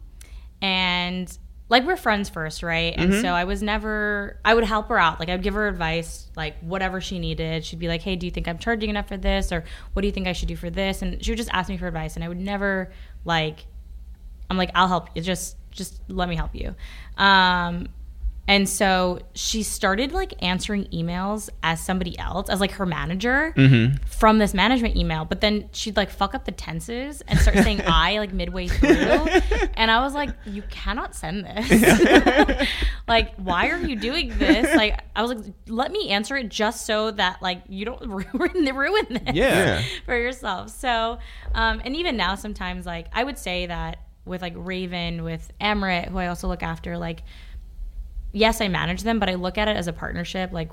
and like we're friends first, right? And Mm-hmm. so I was never, I would help her out, like I'd give her advice, like whatever she needed. She'd be like, "Hey, do you think I'm charging enough for this, or what do you think I should do for this?" And she would just ask me for advice, and I would never like, I'm like, "I'll help you. Just, just let me help you." Um, And so she started like answering emails as somebody else, as like her manager Mm-hmm. from this management email. But then she'd like fuck up the tenses and start saying I like midway through. And I was like, you cannot send this. Like, why are you doing this? Like, I was like, let me answer it just so that like you don't ruin, ruin this Yeah. for yourself. So, um, and even now sometimes like I would say that with like Raven, with Amrit, who I also look after, like, yes, I manage them, but I look at it as a partnership. Like,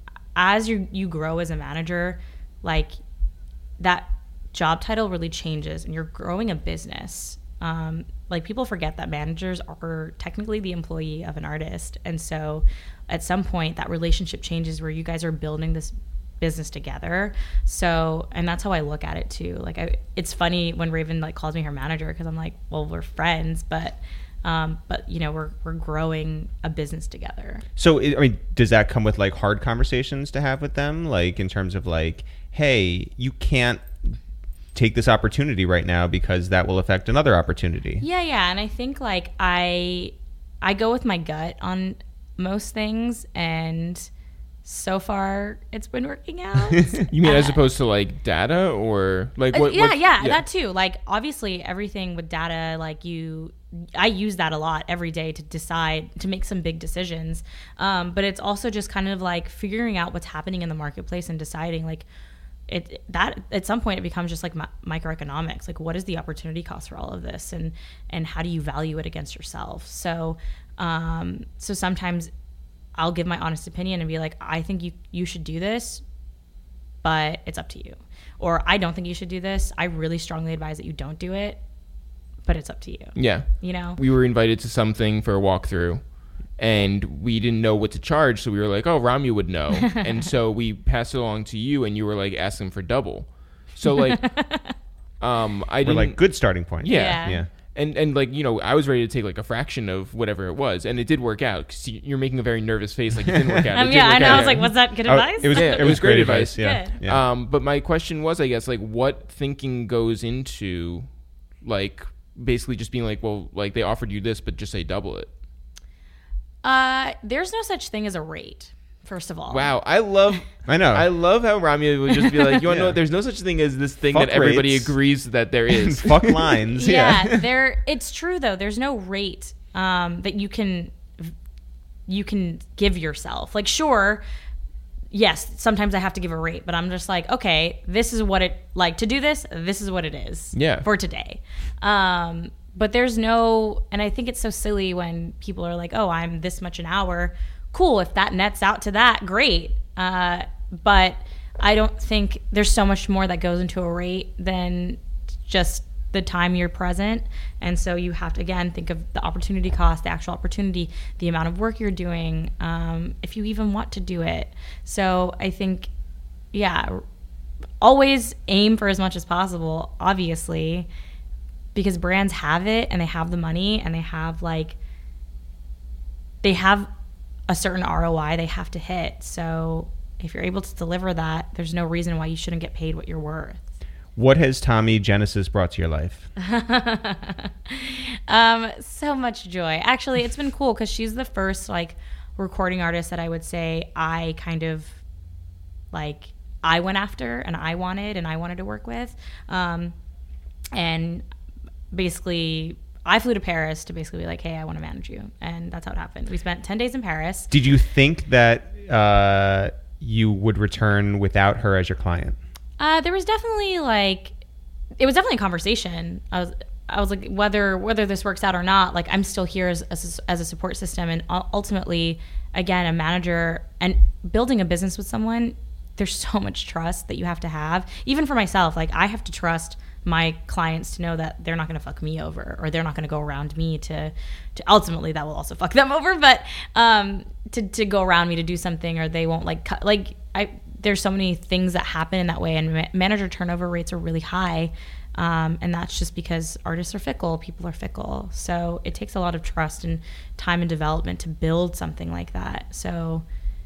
as you you grow as a manager, like that job title really changes, and you're growing a business. Um, like people forget that managers are technically the employee of an artist, and so at some point that relationship changes where you guys are building this business together. So, and that's how I look at it too. Like, I, it's funny when Raven like calls me her manager because I'm like, well, we're friends, but. Um, but you know, we're we're growing a business together. So, I mean, does that come with like hard conversations to have with them? Like in terms of like, hey, you can't take this opportunity right now because that will affect another opportunity. Yeah, yeah. And I think like I I go with my gut on most things, and so far it's been working out. You mean as Uh, opposed to like data or like Uh, what? yeah, what- yeah, that too. Like obviously everything with data, like you, I use that a lot every day to decide, to make some big decisions. Um, but it's also just kind of like figuring out what's happening in the marketplace and deciding like it, that at some point it becomes just like mi- microeconomics. Like what is the opportunity cost for all of this, and, and how do you value it against yourself? So, um, so sometimes I'll give my honest opinion and be like, I think you, you should do this, but it's up to you. Or I don't think you should do this. I really strongly advise that you don't do it, but it's up to you. Yeah. You know? We were invited to something for a walkthrough, and we didn't know what to charge, so we were like, oh, Ramya would know. And so we passed it along to you, and you were like asking for double. So like, um, I We're didn't like, good starting point. Yeah. Yeah. Yeah. And and like, you know, I was ready to take like a fraction of whatever it was, and it did work out. Cause you're making a very nervous face, like it didn't work out. It Um, did yeah, work I know. out. I was like, was that good Oh, advice? it was, Yeah, it was great advice. Good. Yeah. yeah. Um, but my question was, I guess, like, what thinking goes into, like, basically just being like, well, like they offered you this, but just say double it. Uh, there's no such thing as a rate, first of all. Wow, I love, I know. I love how Ramya would just be like, you want to Yeah. know what? There's no such thing as this thing Fuck that everybody rates. agrees that there is. Fuck lines. Yeah, Yeah. there. It's true though. There's no rate um, that you can you can give yourself. Like, sure, yes, sometimes I have to give a rate, but I'm just like, okay, this is what it like to do this. This is what it is. Yeah. For today. Um, but there's no, and I think it's so silly when people are like, oh, I'm this much an hour. Cool, if that nets out to that, great. Uh, but I don't think there's so much more that goes into a rate than just the time you're present. And so you have to, again, think of the opportunity cost, the actual opportunity, the amount of work you're doing, um, if you even want to do it. So I think, yeah, always aim for as much as possible, obviously, because brands have it and they have the money and they have like, they have a certain R O I they have to hit. So if you're able to deliver that, there's no reason why you shouldn't get paid what you're worth. What has Tommy Genesis brought to your life? um, so much joy. Actually, it's been cool because she's the first like recording artist that I would say I kind of like I went after and I wanted and I wanted to work with. Um, and basically I flew to Paris to basically be like, hey, I want to manage you. And that's how it happened. We spent ten days in Paris. Did you think that uh, you would return without her as your client? Uh, there was definitely like, it was definitely a conversation. I was, I was like, whether whether this works out or not, like I'm still here as as, as a support system, and ultimately, again, a manager and building a business with someone. There's so much trust that you have to have. Even for myself, like I have to trust my clients to know that they're not going to fuck me over, or they're not going to go around me to, to ultimately that will also fuck them over. But um, to to go around me to do something, or they won't like cut, like I. There's so many things that happen in that way, and ma- manager turnover rates are really high, um, and that's just because artists are fickle, people are fickle. So it takes a lot of trust and time and development to build something like that. So,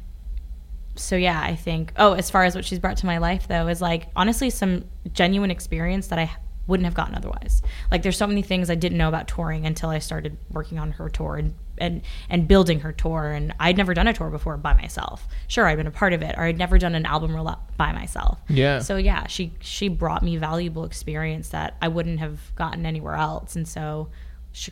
so yeah, I think. Oh, as far as what she's brought to my life, though, is like honestly some genuine experience that I wouldn't have gotten otherwise. Like there's so many things I didn't know about touring until I started working on her tour and and and building her tour. And I'd never done a tour before by myself. Sure, I'd been a part of it, or I'd never done an album roll up by myself. Yeah. So yeah, she she brought me valuable experience that I wouldn't have gotten anywhere else. And so she,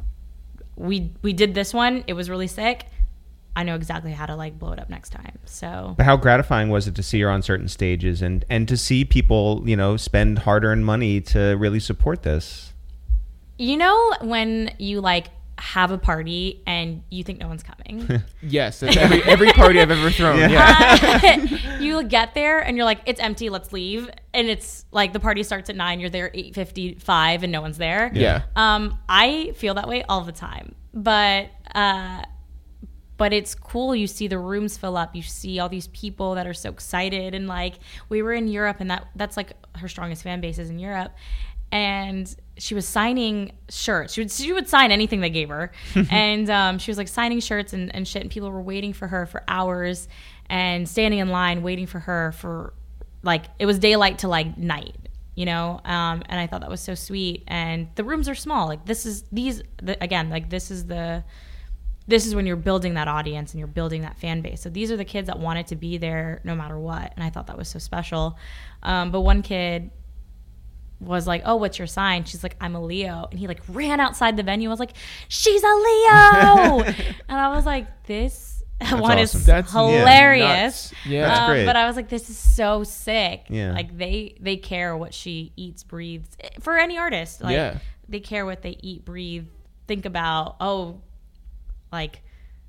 we we did this one. It was really sick. I know exactly how to like blow it up next time. So But how gratifying was it to see her on certain stages and, and to see people, you know, spend hard-earned money to really support this? You know when you like have a party and you think no one's coming? Yes, that's every every party I've ever thrown. Yeah. Uh, you get there and you're like, it's empty, let's leave. And it's like the party starts at nine, you're there at eight fifty-five and no one's there. Yeah. Um, I feel that way all the time. But uh But it's cool. You see the rooms fill up. You see all these people that are so excited. And like we were in Europe, and that that's like her strongest fan base is in Europe. And she was signing shirts. She would she would sign anything they gave her. And um, she was like signing shirts and, and shit. And people were waiting for her for hours and standing in line waiting for her for like it was daylight to like night. You know, um, and I thought that was so sweet. And the rooms are small. Like this is these the, again. Like this is the. This is when you're building that audience and you're building that fan base. So these are the kids that wanted to be there no matter what. And I thought that was so special. Um, but one kid was like, oh, what's your sign? She's like, I'm a Leo. And he like ran outside the venue. I was like, she's a Leo. And I was like, this That's one awesome. is That's hilarious. nuts. Yeah. That's Um, great. But I was like, this is so sick. Yeah. Like they, they care what she eats, breathes. For any artist. Like Yeah. they care what they eat, breathe, think about, oh, like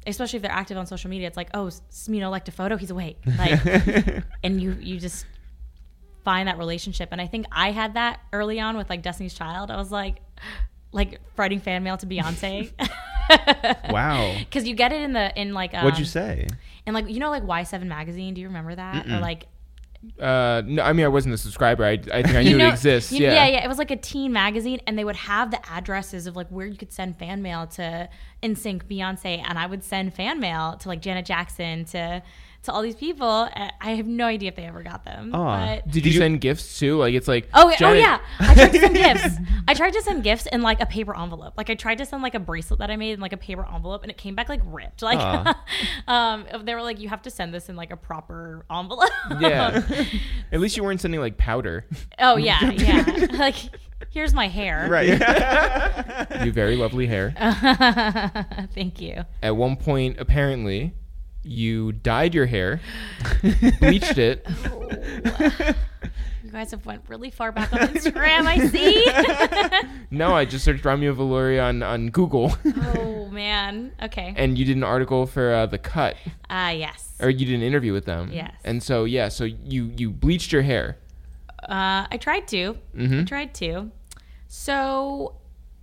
especially if they're active on social media, it's like, oh, Smino liked a photo, he's awake. Like, and you you just find that relationship. And I think I had that early on with like Destiny's Child. I was like, like writing fan mail to Beyonce. Wow. Because you get it in the in like um, What'd you say? And like, you know, like Y seven magazine. Do you remember that? Mm-mm. Or like. Uh, no, I mean, I wasn't a subscriber. I, I think I knew You know, it exists. you- yeah. yeah, yeah. It was like a teen magazine, and they would have the addresses of like where you could send fan mail to N Sync, Beyonce, and I would send fan mail to like Janet Jackson, to to all these people. I have no idea if they ever got them. Aw. But Did you send gifts too? Like it's like oh, oh Janet- yeah, I tried to send gifts. I tried to send gifts in like a paper envelope. Like I tried to send like a bracelet that I made in like a paper envelope, and it came back like ripped. Like, um, they were like, you have to send this in like a proper envelope. Yeah. At least you weren't sending like powder. Oh yeah, yeah. Like, here's my hair. Right. You have very lovely hair. Thank you. At one point, apparently, you dyed your hair, bleached it. You guys have went really far back on Instagram, I see. No, I just searched Ramya Valoria on, on Google. Oh, man. Okay. And you did an article for uh, The Cut. Ah, uh, yes. Or you did an interview with them. Yes. And so, yeah, so you, you bleached your hair. Uh, I tried to. Mm-hmm. I tried to. So,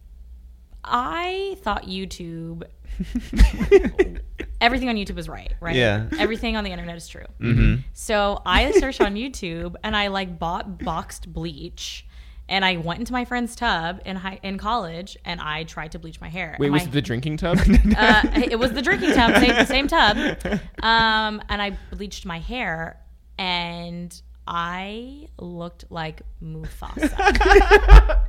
I thought YouTube... Everything on YouTube is right, right? Yeah. Everything on the internet is true. Mm-hmm. So I searched on YouTube and I like bought boxed bleach, and I went into my friend's tub in high, in college, and I tried to bleach my hair. Wait, and was my, it the drinking tub? uh, it was the drinking tub, same, same tub. Um, and I bleached my hair, and I looked like Mufasa.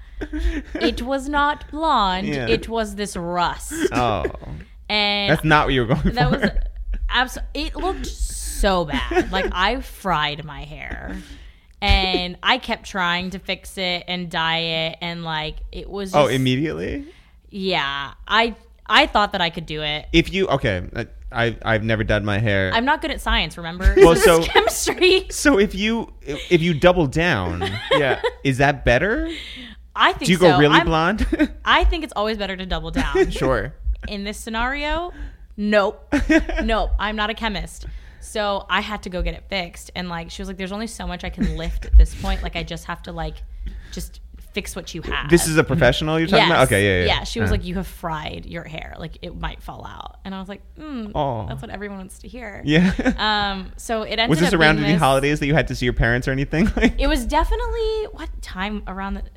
It was not blonde. Yeah. It was this rust. Oh. And That's not what you were going for. that was absolutely. It looked so bad. Like I fried my hair, and I kept trying to fix it and dye it, and like it was. Just, Oh, immediately? Yeah, I I thought that I could do it. If you okay, I I've never done my hair. I'm not good at science. Remember? Well, This so- is chemistry. so if you if you double down, Yeah. is that better? I think. Do you go so. really I'm- blonde? I think it's always better to double down. Sure. In this scenario, nope, nope. I'm not a chemist. So I had to go get it fixed. And like, she was like, there's only so much I can lift at this point. Like, I just have to like, just fix what you have. This is a professional you're talking Yes. about? Okay, yeah, yeah. Yeah, she was Uh. like, you have fried your hair. Like, it might fall out. And I was like, mm, Aw. that's what everyone wants to hear. Yeah. Um. So it ended Was this up around being any this- holidays that you had to see your parents or anything? Like, It was definitely, what time around the...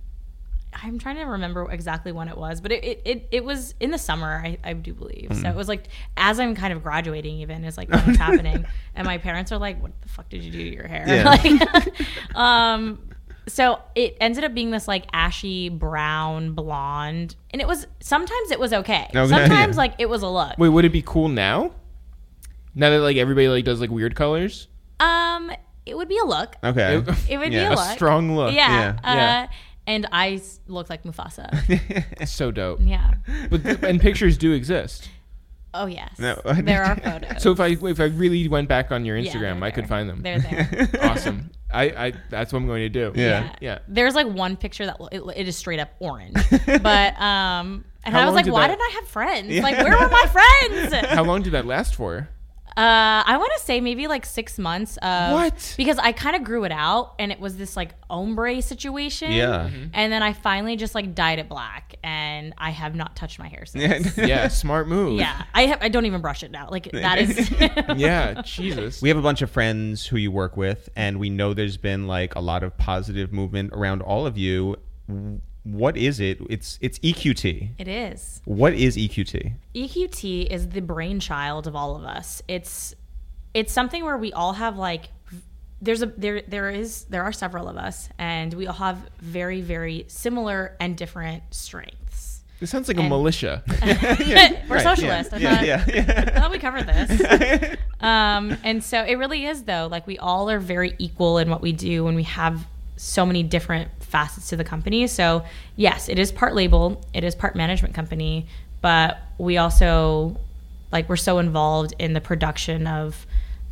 I'm trying to remember exactly when it was, but it, it, it, it was in the summer, I, I do believe. Mm. So it was like, as I'm kind of graduating even, is like when it's happening. And my parents are like, what the fuck did you do to your hair? Yeah. Like, um, so it ended up being this like ashy brown blonde. And it was, sometimes it was okay. Okay, Sometimes yeah. like it was a look. Wait, would it be cool now? Now that like everybody like does like weird colors? Um, it would be a look. okay. It would Yeah. be a A look. strong look. Yeah. Yeah. Uh, Yeah. And I s- looked like Mufasa. So dope. Yeah. But and pictures do exist. Oh yes, No. there are photos. So if I if I really went back on your Yeah, Instagram, they're I could there. find them. They're there. Awesome. I, I that's what I'm going to do. Yeah. Yeah. There's like one picture that it, it is straight up orange, but um, and How I was long like, did why that- didn't I have friends? Like, where were my friends? How long did that last for? Uh, I want to say maybe like six months. Of, What? Because I kind of grew it out, and it was this like ombre situation. Yeah. Mm-hmm. And then I finally just like dyed it black, and I have not touched my hair since. Yeah. Yeah, smart move. Yeah, I have, I don't even brush it now. Like that is. Yeah, Jesus. We have a bunch of friends who you work with, and we know there's been like a lot of positive movement around all of you. What is it? It's it's E Q T. It is. What is E Q T? E Q T is the brainchild of all of us. It's it's something where we all have like there's a there there is there are several of us, and we all have very very similar and different strengths. This sounds like a And- militia. We're Right, socialists. Yeah, I yeah, thought, yeah, I yeah. thought we covered this. Um, and so it really is though. Like we all are very equal in what we do, and we have so many different facets to the company. So yes, it is part label, it is part management company, but we also like we're so involved in the production of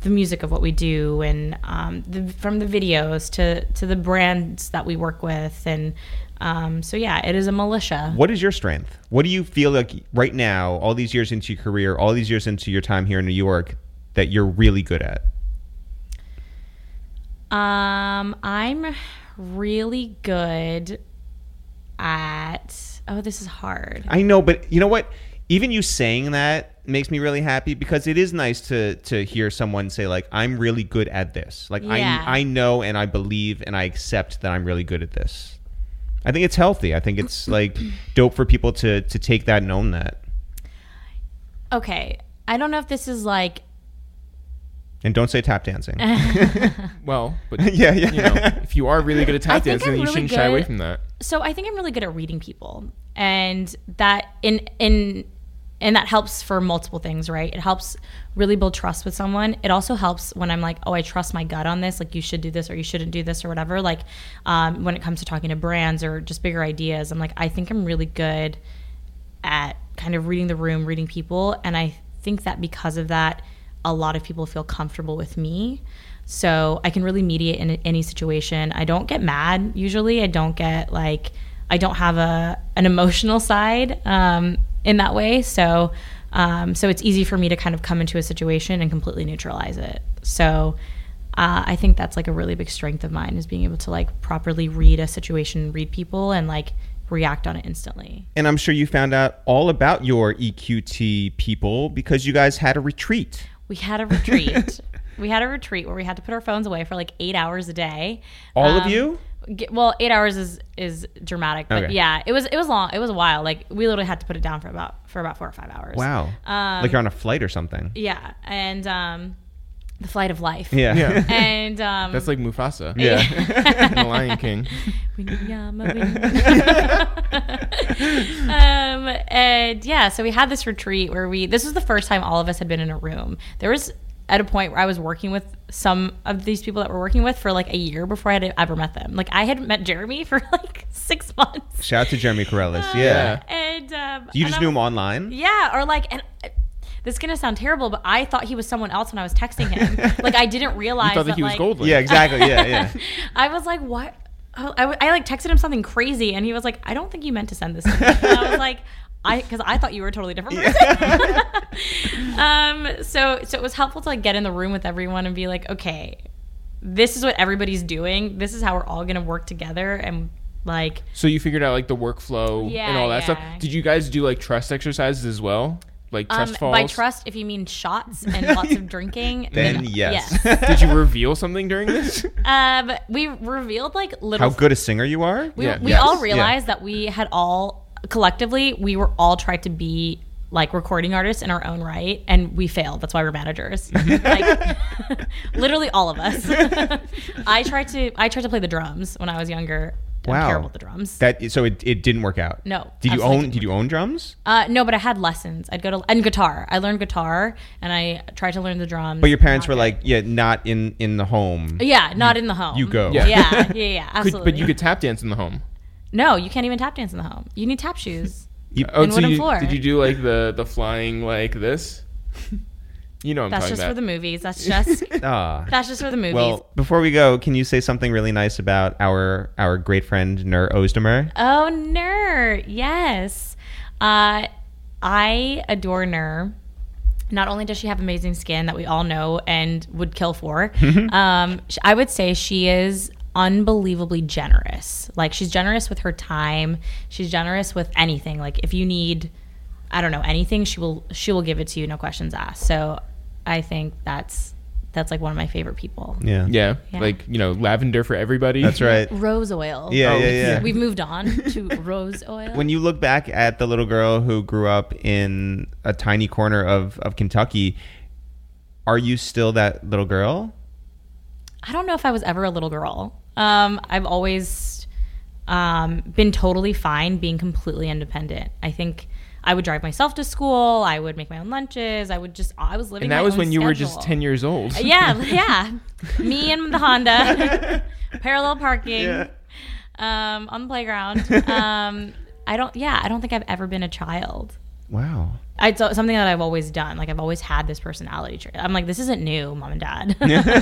the music of what we do, and um, the, from the videos to to the brands that we work with, and um, so yeah, it is a militia. What is your strength? What do you feel like right now, all these years into your career, all these years into your time here in New York, that you're really good at? Um, I'm really good at. Oh, this is hard. I know, but you know what? Even you saying that makes me really happy, because it is nice to to hear someone say, like, I'm really good at this. Like, Yeah. I I know and I believe and I accept that I'm really good at this. I think it's healthy. I think it's like dope for people to to take that and own that. Okay, I don't know if this is like. And don't say tap dancing. Well, but yeah, yeah. you know, if you are really good at I tap think dancing, I'm then you really shouldn't shy away good- from that. So I think I'm really good at reading people, and that in in and that helps for multiple things, right? It helps really build trust with someone. It also helps when I'm like, oh, I trust my gut on this. Like, you should do this or you shouldn't do this or whatever. Like, um, when it comes to talking to brands or just bigger ideas, I'm like, I think I'm really good at kind of reading the room, reading people, and I think that because of that, a lot of people feel comfortable with me. So I can really mediate in any situation. I don't get mad usually. I don't get like, I don't have a an emotional side um, in that way. So um, so it's easy for me to kind of come into a situation and completely neutralize it. So uh, I think that's like a really big strength of mine, is being able to like properly read a situation, read people, and like react on it instantly. And I'm sure you found out all about your E Q T people because you guys had a retreat. We had a retreat. we had a retreat where we had to put our phones away for like eight hours a day. All Um, of you? Get, well, eight hours is is dramatic, but Okay. yeah, it was it was long. It was a while. Like, we literally had to put it down for about for about four or five hours. Wow. Um, like you're on a flight or something. Yeah, and um, the flight of life. Yeah. Yeah. And um, That's like Mufasa. Yeah. in The Lion King. um, and yeah, so we had this retreat where we. This was the first time all of us had been in a room. There was at a point where I was working with some of these people that we're working with for like a year before I had ever met them. Like, I had met Jeremy for like six months. Shout out to Jeremy Corellis. Uh, yeah. And um, You and just I'm- knew him online? Yeah, or like, and uh, this is gonna sound terrible, but I thought he was someone else when I was texting him. Like, I didn't realize You thought that, that he was like, Goldlink. Yeah, exactly. Yeah, yeah. I was like, what? Oh, I, w- I like texted him something crazy, and he was like, I don't think you meant to send this to me. And I was like, I because I thought you were a totally different person. um, so so it was helpful to like get in the room with everyone and be like, okay, this is what everybody's doing. This is how we're all gonna work together, and like, So you figured out like the workflow Yeah, and all that yeah. stuff. Did you guys do like trust exercises as well? Like um, trust falls? by trust, if you mean shots and lots of drinking, Then yes. Did you reveal something during this? Um, we revealed like little. How good a singer you are? We, Yeah. we Yes. all Yeah. realized that we had all collectively we were all tried to be like recording artists in our own right, and we failed. That's why we're managers. like literally all of us. I tried to I tried to play the drums when I was younger. I'm Wow. terrible at the drums. That so it, it didn't work out. No, Did you absolutely own didn't did you own drums? Uh, no, but I had lessons. I'd go to and guitar. I learned guitar, and I tried to learn the drums. But your parents Not were good. like, yeah, not in in the home. yeah, not in the home. you go. Yeah, Yeah. yeah, yeah, Could, absolutely. but you could tap dance in the home. No, you can't even tap dance in the home. You need tap shoes. You- Oh, And so wooden you, floor. did you do like the the flying like this? You know what I'm That's talking just about. for the movies. That's just Ah. that's just for the movies. Well, before we go, can you say something really nice about our our great friend Nur Ozdemir? Oh, Nur. Yes. Uh, I adore Nur. Not only does she have amazing skin that we all know and would kill for, um, sh- I would say she is unbelievably generous. Like, she's generous with her time. She's generous with anything. Like, if you need, I don't know, anything, she will she will give it to you, no questions asked. So I think that's that's like one of my favorite people. Yeah. yeah, Yeah. like you know, lavender for everybody. That's right. Rose oil. Yeah, Oh, yeah, yeah. We've moved on to rose oil. When you look back at the little girl who grew up in a tiny corner of, of Kentucky, are you still that little girl? I don't know if I was ever a little girl. Um, I've always um, been totally fine being completely independent. I think I would drive myself to school. I would make my own lunches. I would just, I was living And that my was own when you were schedule. just ten years old. Yeah, yeah. Me and the Honda, parallel parking, Yeah. um, on the playground. Um, I don't, yeah, I don't think I've ever been a child. Wow. It's something that I've always done. Like I've always had this personality trait. I'm like, this isn't new, mom and dad.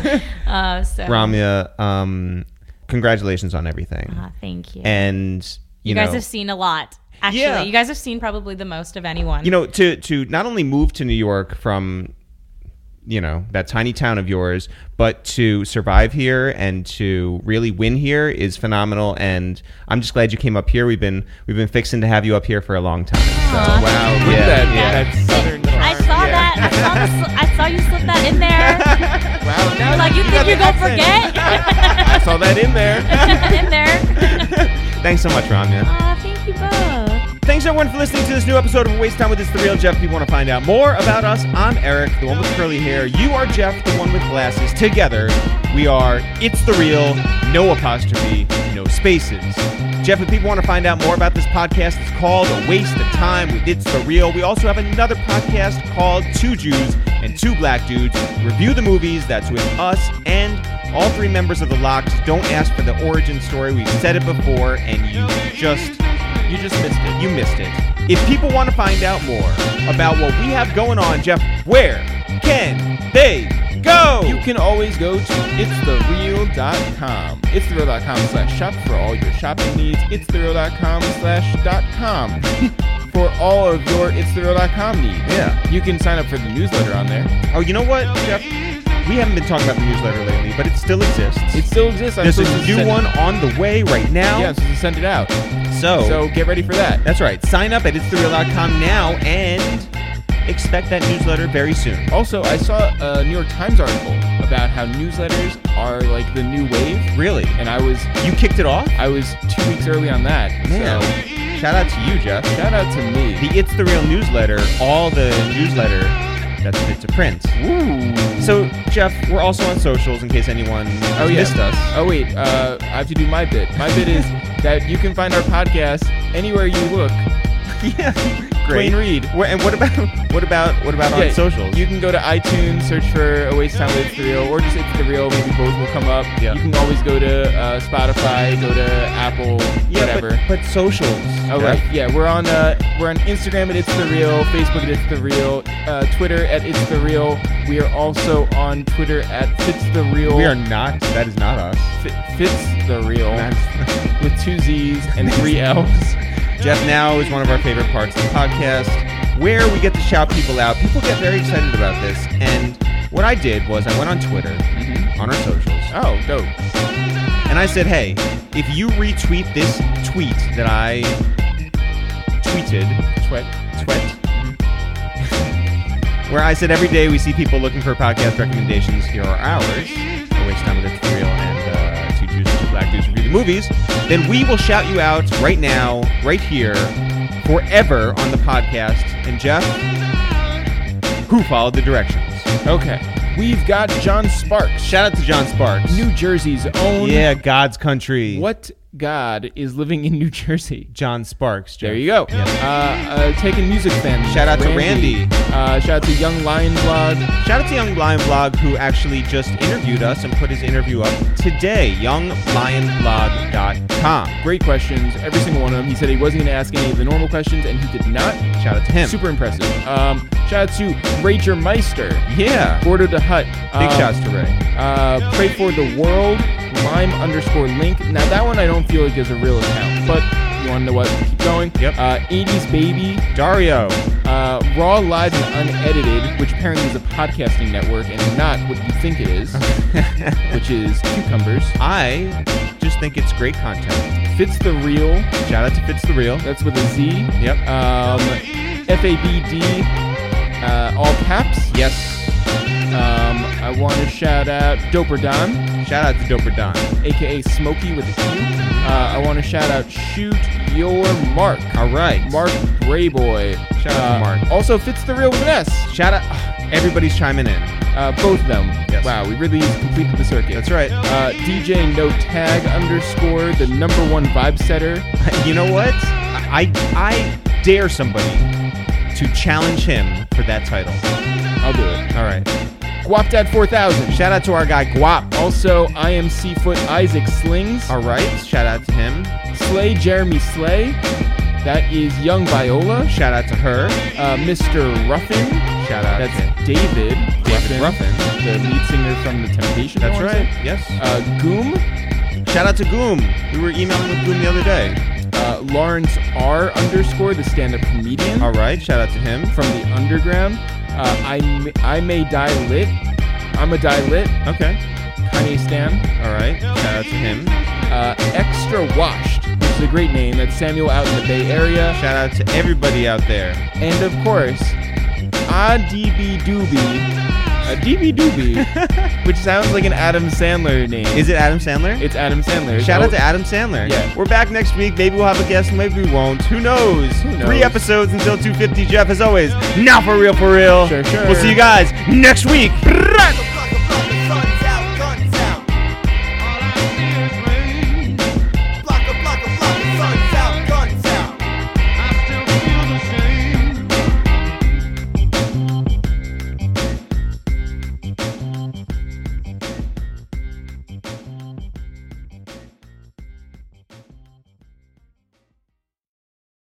uh, so Ramya, um, congratulations on everything. uh, thank you. And you, you know, guys have seen a lot. Actually, Yeah. you guys have seen probably the most of anyone. you know, to to not only move to New York from, you know, that tiny town of yours, but to survive here and to really win here is phenomenal. And I'm just glad you came up here. We've been we've been fixing to have you up here for a long time. So, Aw. Wow, look Yeah, at that. yeah. That southern charm. I saw Yeah. that. I saw, the, sl- I saw you slip that in there. Wow, now You're like, you got think the you're going to accent. forget? I saw that in there. in there. Thanks so much, Ramya. Aw, thank you both. Thanks everyone for listening to this new episode of Waste Time with It's The Real Jeff. If you want to find out more about us, I'm Eric, the one with curly hair. You are Jeff, the one with glasses. Together, we are It's The Real, no apostrophe, no spaces. Jeff, if people want to find out more about this podcast, it's called A Waste of Time with It's The Real. We also have another podcast called Two Jews and Two Black Dudes Review the Movies. That's with us and all three members of the Locks. Don't ask for the origin story. We've said it before, and you just... You just missed it. You missed it. If people want to find out more about what we have going on, Jeff, where can they go? You can always go to its the real dot com. its the real dot com slash shop for all your shopping needs. its the real dot com slash dot com for all of your its the real dot com needs. Yeah. You can sign up for the newsletter on there. Oh, you know what, Jeff? We haven't been talking about the newsletter lately, but it still exists. It still exists. I'm There's supposed a to new send- one on the way right now. Yeah, I'm supposed to send it out. So, So get ready for that. that's right. Sign up at its the real dot com now and expect that newsletter very soon. Also, I saw a New York Times article about how newsletters are like the new wave, Really? and I was You kicked it off? I was two weeks early on that. Man. So Shout out to you, Jeff. shout out to me. The It's The Real newsletter, all the newsletter that's fit to print. Ooh. So, Jeff, we're also on socials in case anyone has Oh yeah. missed us. Oh wait, uh, I have to do my bit. My bit is that you can find our podcast anywhere you look. Yeah, great. Plain read. Wha- And what about what about what about Yeah, on socials? You can go to iTunes, search for A Waste of Time with It's The Real, or just It's The Real. Maybe both will come up. Yeah. You can always go to uh, Spotify, go to Apple, yeah, whatever. But, but socials. Oh Jeff. right, yeah, we're on uh, we're on Instagram at It's The Real, Facebook at It's The Real, uh, Twitter at It's The Real. We are also on Twitter at Fits The Real. We are not. That is not us. Fi- Fits The Real That's- with two Z's and three L's. Jeff Now is one of our favorite parts of the podcast, where we get to shout people out. People get very excited about this, and what I did was I went on Twitter Mhm. on our socials, Oh, dope. and I said, "Hey, if you retweet this tweet that I tweeted, Sweat. tweet." Where I said every day we see people looking for podcast recommendations. Here are ours. A Waste of Time with It's The Real and uh, Two Jews and Two Black Dudes Review the Movies. Then we will shout you out right now, right here, forever on the podcast. And Jeff, who followed the directions? Okay. We've got John Sparks, Shout out to John Sparks. New Jersey's own. Yeah, God's country. What god is living in New Jersey? John Sparks. Jeff. There you go. Yes. Uh, uh, taking music fans. Shout out to Randy. Uh, shout out to Young Lion Blog. Shout out to Young Lion Blog, who actually just interviewed us and put his interview up today. young lion blog dot com. Great questions, every single one of them. He said he wasn't going to ask any of the normal questions, and he did not. Shout out to him. Super impressive. Um, shout out to Rager Meister. Yeah. Border the Hut. Big Um, shouts to Ray. Uh, Pray for the World, Lime underscore link. Now that one I don't feel like is a real account, but you want to know what? Keep going. Yep. Uh, eighties Baby, Dario. uh, Raw, Live, and Unedited, which apparently is a podcasting network and not what you think it is, which is Cucumbers. I just think it's great content. Fits the Real, Shout out to Fits the Real. that's with a Z. Yep. Um, F A B D, uh, all caps. Yes. Um, I want to shout out Doper Don, Shout out to Doper Don. aka Smokey with a Q. Uh, I want to shout out Shoot Your Mark. All right. Mark Brayboy. Shout out to Uh, Mark. Also Fits the Real with an S. Shout out. Everybody's chiming in. Uh, both of them. Yes. Wow, we really completed the circuit. That's right. Uh, D J No Tag underscore the number one vibe setter. You know what? I I dare somebody to challenge him for that title. I'll do it. All right. Guapdad four thousand. Shout out to our guy Guap. Also, I am Seafoot Isaac Slings. All right. Shout out to him. Slay Jeremy Slay. That is Young Viola. Shout out to her. Uh, Mister Ruffin. Shout out That's to David. David Ruffin. The lead singer from The Temptations. That's I wanna right. say. Yes. Uh, Goom. Shout out to Goom. We were emailing with Goom the other day. Uh, Lawrence R. underscore, the stand-up comedian. All right. Shout out to him. From the Underground. Uh, I, may, I may die lit. I'm a die lit. Okay. Kanye Stan. All right. Shout out to him. Uh, Extra Washed, which is a great name. That's Samuel out in the Bay Area. Shout out to everybody out there. And of course, A D B Doobie. A D B Doobie, which sounds like an Adam Sandler name. Is it Adam Sandler? It's Adam Sandler. Shout oh, out to Adam Sandler. Yeah. We're back next week. Maybe we'll have a guest. Maybe we won't. Who knows? Who knows? Three episodes until two fifty. Jeff, as always, now for real, for real. Sure, sure. We'll see you guys next week. Like a block of sun.